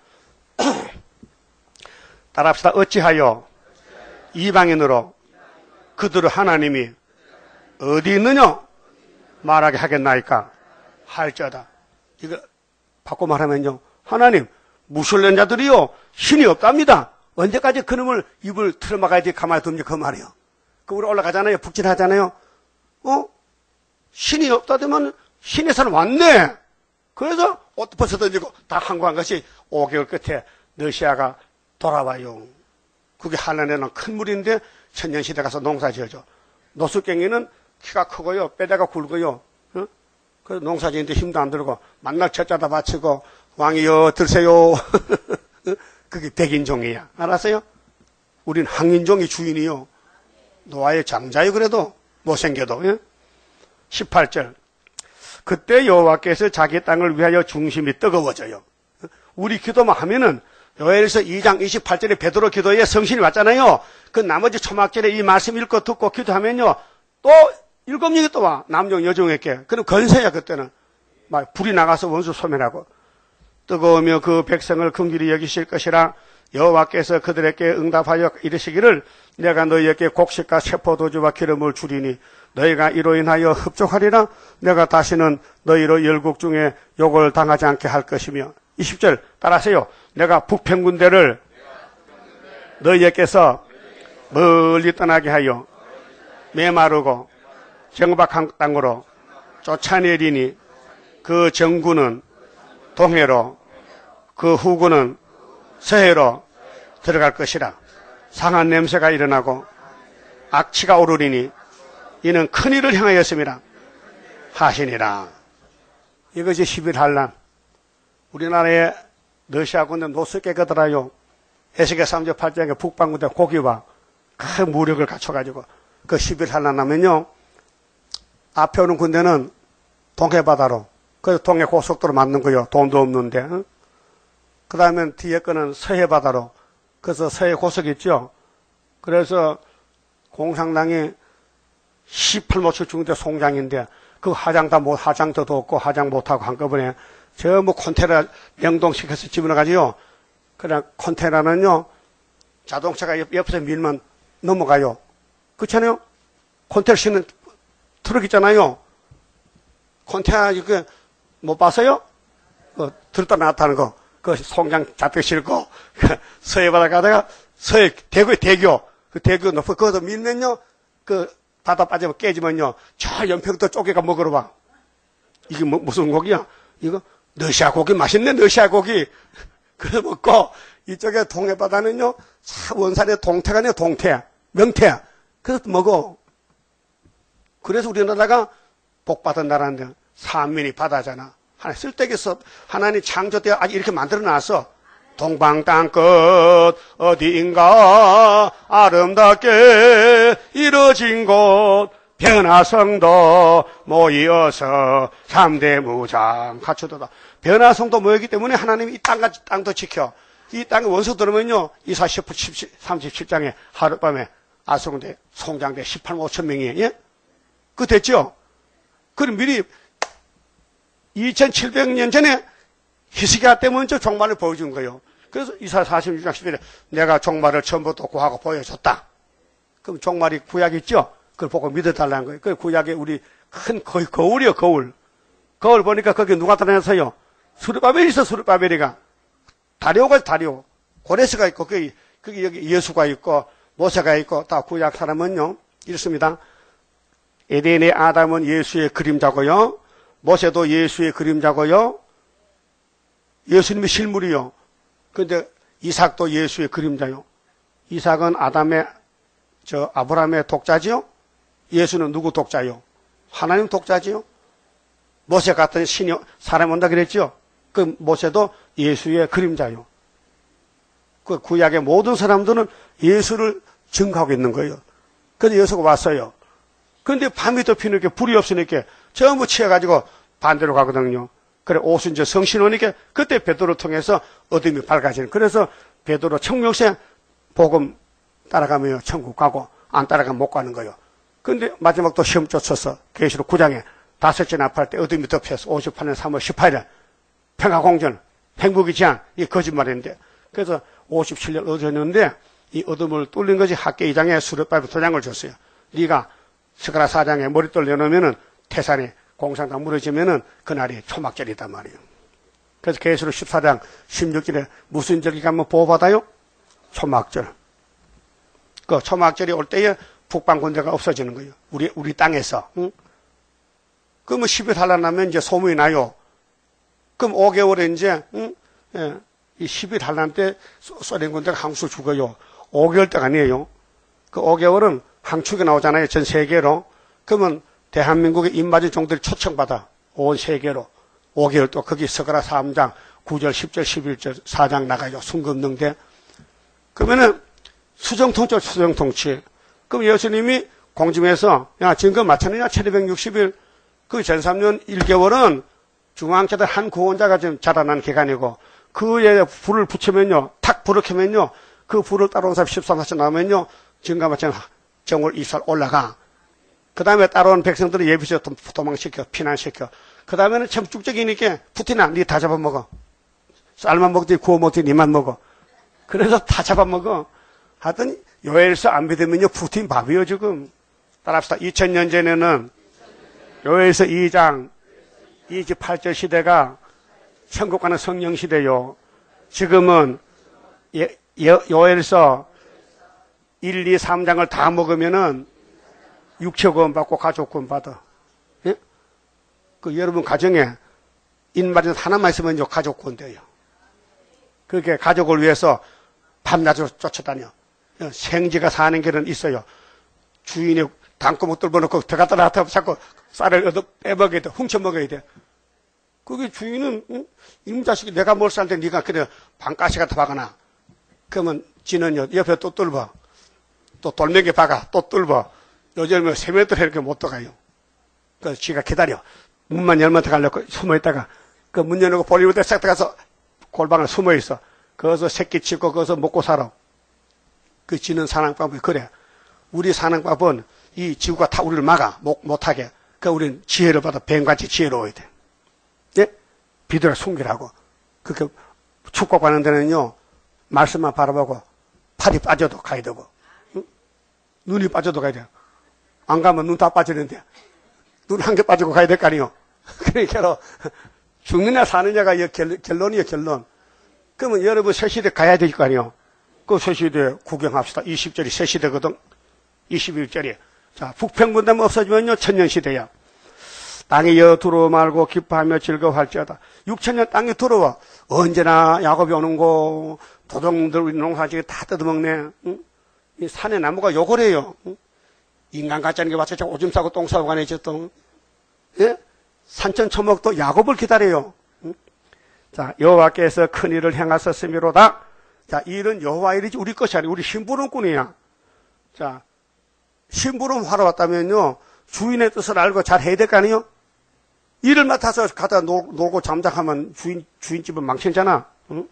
따라합시다. 어찌하여 이방인으로 그들을 하나님이 어디 있느냐? 말하게 하겠나이까? 할자다. 이거 바꿔 말하면요. 하나님, 무술련 자들이요. 신이 없답니다. 언제까지 그놈을 입을 틀어막아야지 가만히 둡니까? 그 말이요. 그 우리 올라가잖아요. 북진하잖아요. 신이 없다더만 신에서는 왔네. 그래서 옷 벗어던지고 다 항구한 것이 5개월 끝에 러시아가 돌아와요. 그게 한란에는 큰 물인데 천년시대 가서 농사 지어줘. 노숙갱이는 키가 크고요. 뼈대가 굵고요. 그래서 농사 지는데 힘도 안 들고 만날 첫자다 바치고 왕이여 들세요. 그게 백인종이야. 알았어요? 우린 항인종이 주인이요. 노아의 장자요. 그래도 못생겨도. 예? 18절. 그때 여호와께서 자기 땅을 위하여 중심이 뜨거워져요. 우리 기도만 하면은 요엘서 2장 28절에 베드로 기도에 성신이 왔잖아요. 그 나머지 초막절에 이 말씀 읽고 듣고 기도하면요. 또 7명이 또 와. 남종 여종에게. 그럼 건세야 그때는. 막 불이 나가서 원수 소멸하고. 뜨거우며 그 백성을 긍휼히 여기실 것이라 여호와께서 그들에게 응답하여 이르시기를 내가 너희에게 곡식과 세포도주와 기름을 주리니 너희가 이로 인하여 흡족하리라. 내가 다시는 너희로 열국 중에 욕을 당하지 않게 할 것이며. 20절 따라하세요. 내가 북평군대를 너희에게서 멀리 떠나게 하여 메마르고 정박한 땅으로 쫓아내리니 그 정군은 동해로 그 후군은 서해로 들어갈 것이라. 상한 냄새가 일어나고 악취가 오르리니 이는 큰 일을 향하였음이라 하시니라. 이것이 11한란. 우리나라에 러시아 군대 노숙게 거더라요. 에스겔 3장 8장에 북방군대 고기와 큰 무력을 갖춰가지고 그 11한란 하면요. 앞에 오는 군대는 동해바다로 그래서 동해 고속도로 맞는 거요. 돈도 없는데. 그 다음에 뒤에 거는 서해바다로. 그래서 서해 고속 있죠. 그래서 공산당이 18모칠 중대 송장인데 그 하장도 없고 하장 못하고 한꺼번에 전부 콘테이너 냉동시켜서 집어넣어가지고요. 그냥 콘테이너는요. 자동차가 옆에서 밀면 넘어가요. 그렇잖아요? 콘테를 싣는 트럭 있잖아요. 콘테나, 못 봤어요? 들었다 나왔다 하는 거. 그 송장 잡혀 싣고, 서해 바다 가다가, 서해, 대구의 대교, 그 대교 높이, 거기서 밀면요, 바다 빠지면 깨지면요, 저 연평도 쪼개가 먹으러 봐. 이게 무슨 고기야? 이거, 러시아 고기 맛있네, 러시아 고기. 그래 먹고, 이쪽에 동해바다는요, 원산의 동태가 아니에요, 동태. 명태. 그래서 먹어. 그래서 우리나라가 복받은 나라인데, 삼면이 바다잖아. 하나 쓸데없어. 하나님 창조 때 아직 이렇게 만들어 놨어. 동방 땅끝 어디인가 아름답게 이루어진 곳 변화성도 모이어서 3대 무장 갖추도다. 변화성도 모이기 때문에 하나님이 이 땅도 지켜. 이 땅에 원수 들으면요. 이사 37장에 하룻밤에 아송대 송장대 18만 5천 명이 예? 그 됐죠? 그럼 미리 2700년 전에 히스기야 때 먼저 종말을 보여준 거예요. 그래서 이사 46장 11에 내가 종말을 처음부터 구하고 보여줬다. 그럼 종말이 구약이 있죠? 그걸 보고 믿어달라는 거예요. 그 구약에 우리 큰 거울이요, 거울. 거울 보니까 거기 누가 나타나서요? 수르바벨이 있어, 수르바벨이가. 다리오가 다리오. 고레스가 있고, 거기 여기 예수가 있고, 모세가 있고, 다 구약 사람은요, 이렇습니다. 에덴의 아담은 예수의 그림자고요. 모세도 예수의 그림자고요. 예수님이 실물이요. 근데 이삭도 예수의 그림자요. 이삭은 아브라함의 독자지요. 예수는 누구 독자요? 하나님 독자지요. 모세 같은 신이 사람 온다 그랬죠. 그 모세도 예수의 그림자요. 그 구약의 모든 사람들은 예수를 증거하고 있는 거예요. 그래서 예수가 왔어요. 그런데 밤이 덮이니까 불이 없으니까 전부 치여가지고 반대로 가거든요. 그래 오순절 성신 오니까 그때 베드로를 통해서 어둠이 밝아지는. 그래서 베드로 청명세 복음 따라가면 천국 가고 안 따라가면 못 가는 거예요. 그런데 마지막 또 시험 쫓아서 계시록 9장에 다섯째 나팔 때 어둠이 덮여서 58년 3월 18일 평화공전 행복의 제한 이게 거짓말인데 그래서 57년 얻었는데 이 어둠을 뚫린 것이 학계 2장에 수렵바비 도장을 줬어요. 네가 스가랴 4장에 머릿돌 내놓으면은 태산이 공산당 무너지면은 그날이 초막절이단 말이에요. 그래서 계시록 14장 16절에 무슨 절이 가면 보호받아요? 초막절. 그 초막절이 올 때에 북방 군대가 없어지는 거예요. 우리 땅에서. 응? 그러면 10일 할라나면 이제 소문이 나요. 그럼 5개월에 이제 이 10일 할란 때 소련 군대가 항수 죽어요. 5개월 때가 아니에요. 그 5개월은 항축이 나오잖아요. 전 세계로. 그러면 대한민국의 입맞은 종들이 초청받아. 온 세계로. 5개월 또 거기 스가랴 3장 9절 10절 11절 4장 나가요. 순금능대. 그러면은 수정통치. 그럼 예수님이 공중에서 야 지금 맞췄느냐 1260일 그 전 3년 1개월은 중앙자들 한 구원자가 지금 자라난 기간이고 그에 불을 붙이면요 탁 불을 켜면요 그 불을 따라온 사람 13사시 나오면요 지금과 마찬 정월 2살 올라가. 그 다음에 따라온 백성들을 예비서 도망시켜 피난시켜. 그 다음에는 참 쭉적이니까 푸틴아 니 다 잡아먹어. 쌀만 먹지 구워 먹지 니만 먹어. 그래서 다 잡아먹어. 하여튼 요엘서 안 믿으면요 푸틴 밥이요 지금. 따라합시다. 2000년 전에는 요엘서 2장 28절 시대가 천국 가는 성령 시대요. 지금은 요엘서 1, 2, 3장을 다 먹으면은 육체구원 받고 가족구원 받아. 예? 그 여러분 가정에 인말이 하나만 있으면요 가족구원 돼요. 그렇게 가족을 위해서 밤낮으로 쫓아다녀. 생쥐가 사는 길은 있어요. 주인이 담구멍 뚫어놓고 들어갔다 나왔다 자꾸 쌀을 빼먹어야 돼. 훔쳐먹어야 돼. 그게 주인은 이놈 자식이 내가 뭘 쌀 때 네가 그래 방가시 같아 박아놔. 그러면 지는요 옆에 또 뚫어. 또 돌멩이 박아 또 뚫어. 요즘은 3m 이렇게 못 들어가요. 그래서 지가 기다려. 문만 열면 들어가려고 숨어있다가 그 문 열고 볼일볼 때 싹 들어가서 골방에 숨어있어. 거기서 새끼 치고 거기서 먹고 살아. 그 지는 사냥법이 그래. 우리 사냥법은 이 지구가 다 우리를 막아 못하게. 그러니까 우리는 지혜를 받아 뱀같이 지혜로워야 돼. 예? 비둘기 숨기라고. 그렇게 축복하는 데는요 말씀만 바라보고 팔이 빠져도 가야 되고. 눈이 빠져도 가야 돼. 안 가면 눈 다 빠지는데. 눈 한 개 빠지고 가야 될 거 아니요. 그러니까 죽느냐 사느냐가 결론이에요, 결론. 그러면 여러분 새시대 가야 될 거 아니요. 그 새시대 구경합시다. 20절이 새시대거든. 21절이. 자, 북평분담 없어지면요, 천년시대야. 땅에 여 두루워 말고 기뻐하며 즐거워할지어다. 6천년 땅에 두루워. 언제나 야곱이 오는 거, 도둑들 우리 농사지게 다 뜯어먹네. 응? 이 산의 나무가 요거래요. 응? 인간 같지 않은 게 와서 오줌 싸고 똥 싸고 가네, 또. 예? 산천초목도 야곱을 기다려요. 응? 자, 여호와께서 큰 일을 행하셨음이로다. 자, 이 일은 여호와 일이지 우리 것이 아니고 우리 심부름꾼이야. 자, 심부름 하러 왔다면요, 주인의 뜻을 알고 잘 해야 될 거 아니에요? 일을 맡아서 가다 놀고 잠잠하면 주인집은 망치잖아. 응?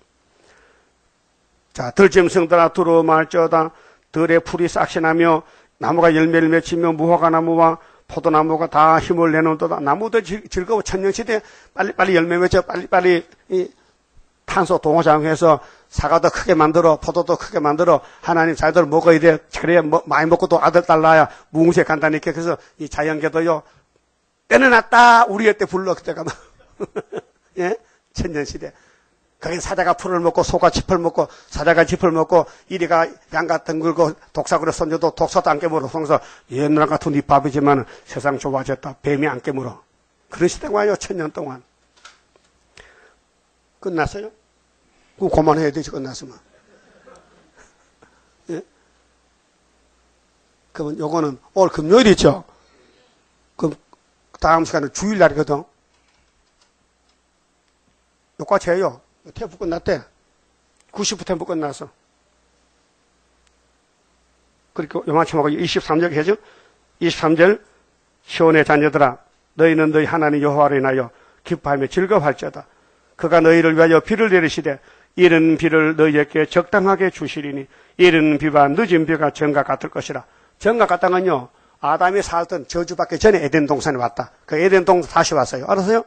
자, 들짐승들아 두루워 말지어다. 들의 풀이 싹신하며 나무가 열매를 맺히며 무화과 나무와 포도나무가 다 힘을 내놓는도다. 나무도 즐거워. 천년시대 빨리빨리 열매 맺어. 빨리빨리 탄소 동호장해서 사과도 크게 만들어. 포도도 크게 만들어. 하나님 자기들 먹어야 돼. 그래야 많이 먹고 또 아들 딸 낳아야 무궁시에 간다니까. 그래서 이 자연계도요, 빼내놨다. 우리의 때 불러. 그때가 막. 예? 천년시대. 거긴 사자가 풀을 먹고 소가 짚을 먹고 사자가 짚을 먹고 이리가 양가 덩글고 독사구려 손녀도 독사도 안 깨물어. 그래서 옛날 같은 이 밥이지만 세상 좋아졌다. 뱀이 안 깨물어. 그런 시대가 와요. 천년 동안. 끝났어요? 그만해야 되지. 끝났으면. 예? 그러면 요거는 오늘 금요일이죠. 그럼 다음 시간은 주일날이거든. 요까지 해요. 템포 끝났대. 90부 템포 끝났어. 그리고 요만큼하고 23절 해죠. 23절 시온의 자녀들아 너희는 너희 하나님 여호와로 인하여 기뻐하며 즐거워할지어다. 그가 너희를 위하여 비를 내리시되 이른 비를 너희에게 적당하게 주시리니 이른 비와 늦은 비가 정과 같을 것이라. 정과 같다는요, 아담이 살던 저주받기 전에 에덴 동산에 왔다. 그 에덴 동산 다시 왔어요. 알았어요?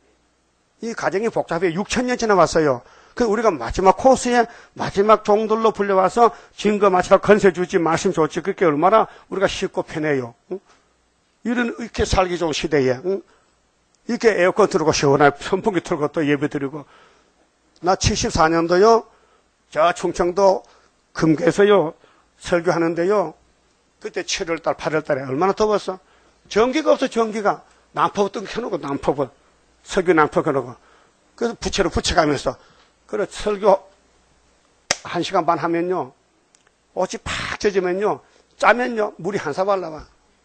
이 가정이 복잡해. 6천년 지나왔어요. 그 우리가 마지막 코스에 마지막 종들로 불려와서 증거 마치라 건세 주지 말씀 좋지. 그게 얼마나 우리가 쉽고 편해요. 응? 이렇게 살기 좋은 시대에 응? 이렇게 에어컨 틀고 시원하게 선풍기 틀고 또 예배 드리고. 나 74년도요 저 충청도 금계에서요 설교하는데요, 그때 7월달 8월달에 얼마나 더웠어. 전기가 없어. 전기가 난파부 켜놓고 난파부 설교 난파 켜놓고 그래서 부채로 붙여가면서 그래 설교 1시간 반 하면요, 옷이 팍 젖으면요, 짜면요 물이 한 사발 나와.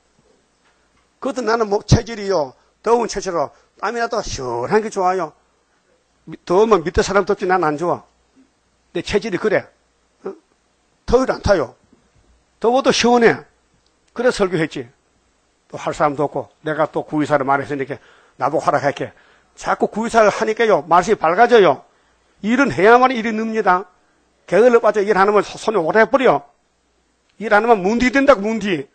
그것도 나는 뭐 체질이요, 더운 체질로 땀이 나도 시원한 게 좋아요. 더우면 밑에 사람 덥지 난 안 좋아. 내 체질이 그래. 어? 더위를 안 타요. 더워도 시원해. 그래 설교했지. 또 할 사람도 없고 내가 또 구의사를 말했으니까 나보고 허락할게. 자꾸 구의사를 하니까요 말씀이 밝아져요. 일은 해야만 일이 늡니다. 게을러 빠져 일 안 하면 손이 오래 버려. 일 안 하면 문디 된다고. 문디.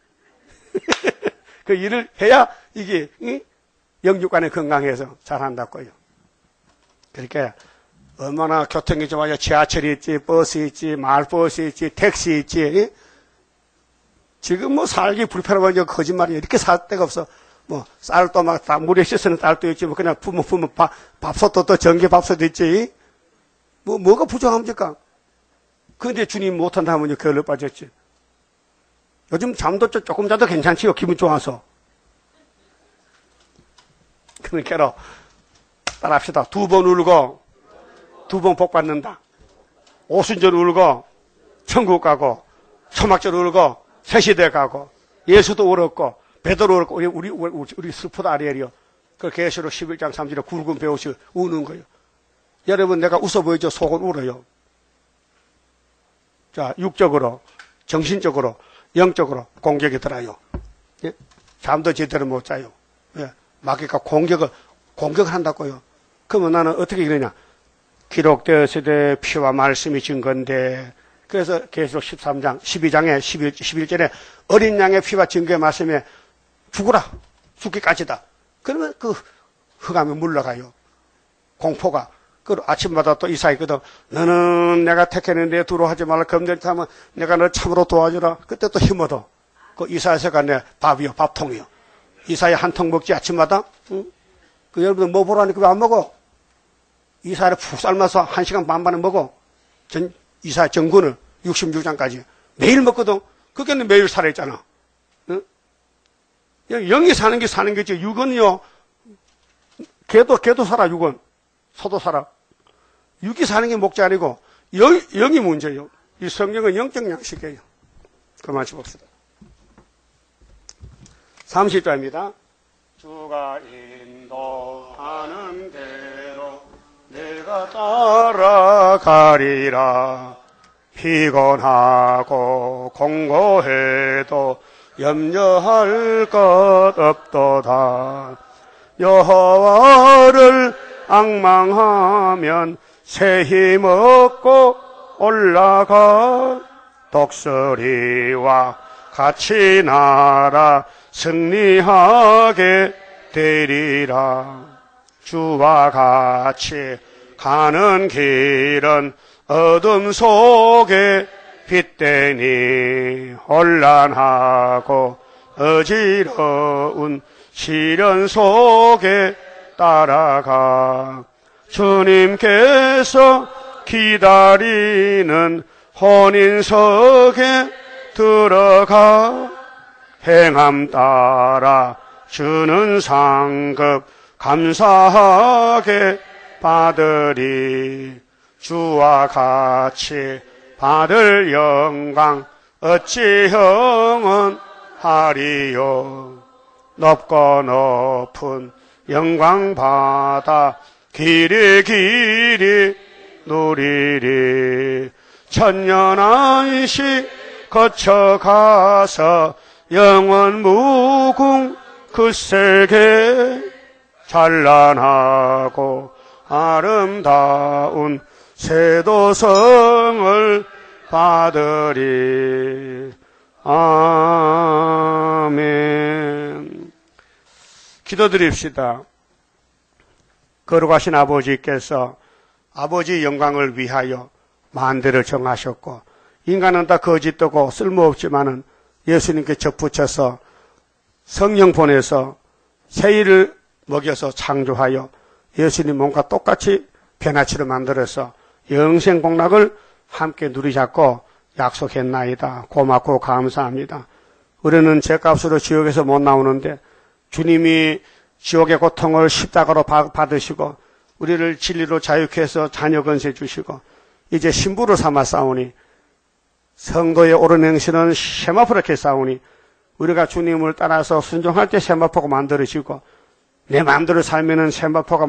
그 일을 해야 이게 영육간에 건강해서 잘한다고요. 그러니까 얼마나 교통이 좋아요. 지하철이 있지, 버스 있지, 마을버스 있지, 택시 있지. 지금 뭐 살기 불편하고 거짓말이에요. 이렇게 살 데가 없어. 뭐 쌀도 막 다 물에 씻어는 쌀도 있지. 뭐 그냥 품으면 밥솥도 또 전기밥솥도 있지. 뭐가 부족합니까? 그런데 주님 못한다 하면 게을러 빠졌지. 요즘 잠도 조금 자도 괜찮지요. 기분 좋아서. 그러니까 따라합시다. 2번 울고 2번 복 받는다. 오순절 울고 천국 가고, 초막절 울고 새시대 가고, 예수도 울었고 베드로 울었고, 우리 슬프다 아리엘이요. 그 계시록 11장 3절에 굵은 배옷이 우는 거예요. 여러분 내가 웃어 보이죠? 속은 울어요. 자, 육적으로, 정신적으로, 영적으로 공격이 들어요. 예? 잠도 제대로 못 자요. 예? 마귀가 공격을 한다고요. 그러면 나는 어떻게 이러냐? 기록되었으되 피와 말씀이 증거인데. 그래서 계시록 13장, 12장에 11절에 어린 양의 피와 증거의 말씀에 죽으라. 죽기까지다. 그러면 그 흑암이 물러가요. 공포가. 그 아침마다 또 이사했거든. 너는 내가 택했는데 두려워하지 말라. 검들이 타면 내가 널 참으로 도와주라. 그때 또 힘 얻어. 그 이사야서가 내 밥이요, 밥통이요. 이사야 한 통 먹지 아침마다? 응? 그 여러분들 뭐 보라니까 왜 안 먹어? 이사야를 푹 삶아서 1시간 반 만에 먹어. 이사야 정군을 66장까지. 매일 먹거든. 그게 매일 살아있잖아. 응? 영이 사는 게 사는 거지. 육은요, 개도 살아, 육은. 소도 살아. 육이 사는 게 목자 아니고, 영이 문제예요. 이 성경은 영적 양식이에요. 그만 봅시다. 30절입니다. 주가 인도하는 대로 내가 따라가리라. 피곤하고 공고해도 염려할 것 없도다. 여호와를 앙망하면 새 힘 얻고 올라가. 독수리와 같이 날아 승리하게 되리라. 주와 같이 가는 길은 어둠 속에 빛되니 혼란하고 어지러운 시련 속에 따라가. 주님께서 기다리는 혼인석에 들어가. 행함 따라 주는 상급 감사하게 받으리. 주와 같이 받을 영광 어찌 형언하리요. 높고 높은 영광 받아 길이 누리리. 천년안식 거쳐가서 영원 무궁 그 세계. 찬란하고 아름다운 세도성을 받으리. 아멘. 기도드립시다. 거룩하신 아버지께서 아버지의 영광을 위하여 만대를 정하셨고, 인간은 다 거짓되고 쓸모없지만은 예수님께 접붙여서 성령 보내서 세일을 먹여서 창조하여 예수님 몸과 똑같이 변화치를 만들어서 영생 복락을 함께 누리자고 약속했나이다. 고맙고 감사합니다. 우리는 죄값으로 지옥에서 못 나오는데 주님이 지옥의 고통을 십자가로 받으시고 우리를 진리로 자유케 해서 자녀 건세 주시고 이제 신부로 삼아 싸우니 성도의 옳은 행실은 세마포로 이렇게 싸우니 우리가 주님을 따라서 순종할 때 세마포가 만들어지고 내 마음대로 살면은 세마포가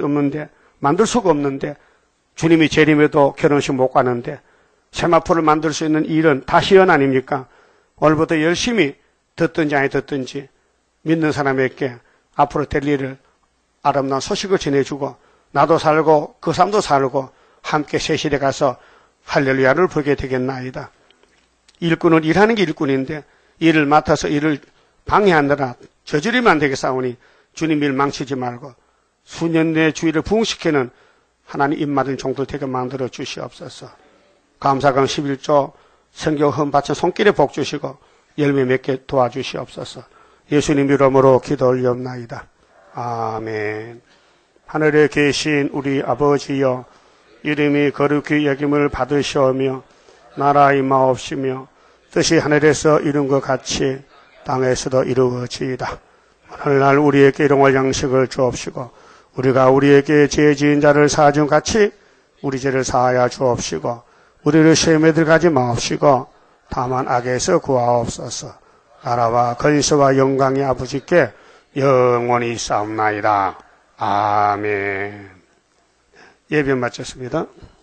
만들 수가 없는데 주님이 재림에도 결혼식 못 가는데 세마포를 만들 수 있는 일은 다 시연 아닙니까? 오늘부터 열심히 듣든지 아니 듣든지 믿는 사람에게 앞으로 될 일을 아름다운 소식을 전해주고 나도 살고 그 사람도 살고 함께 세실에 가서 할렐루야를 부르게 되겠나이다. 일꾼은 일하는 게 일꾼인데 일을 맡아서 일을 방해하느라 저지르면 되겠사오니 주님 일 망치지 말고 수년 내 주의를 부흥시키는 하나님 입맞은 종들 되게 만들어 주시옵소서. 감사강 11조 성경 헌바친 손길에 복 주시고 열매 맺게 도와주시옵소서. 예수님 이름으로 기도 올리옵나이다. 아멘. 하늘에 계신 우리 아버지여, 이름이 거룩히 여김을 받으시오며 나라 임하옵시며 뜻이 하늘에서 이룬 것 같이 땅에서도 이루어지이다. 오늘날 우리에게 일용할 양식을 주옵시고 우리가 우리에게 죄 지은 자를 사준 같이 우리 죄를 사하여 주옵시고 우리를 시험에 들어가지 마옵시고 다만 악에서 구하옵소서. 나라와 권세와 영광이 아버지께 영원히 싸움나이다. 아멘. 예배 마쳤습니다.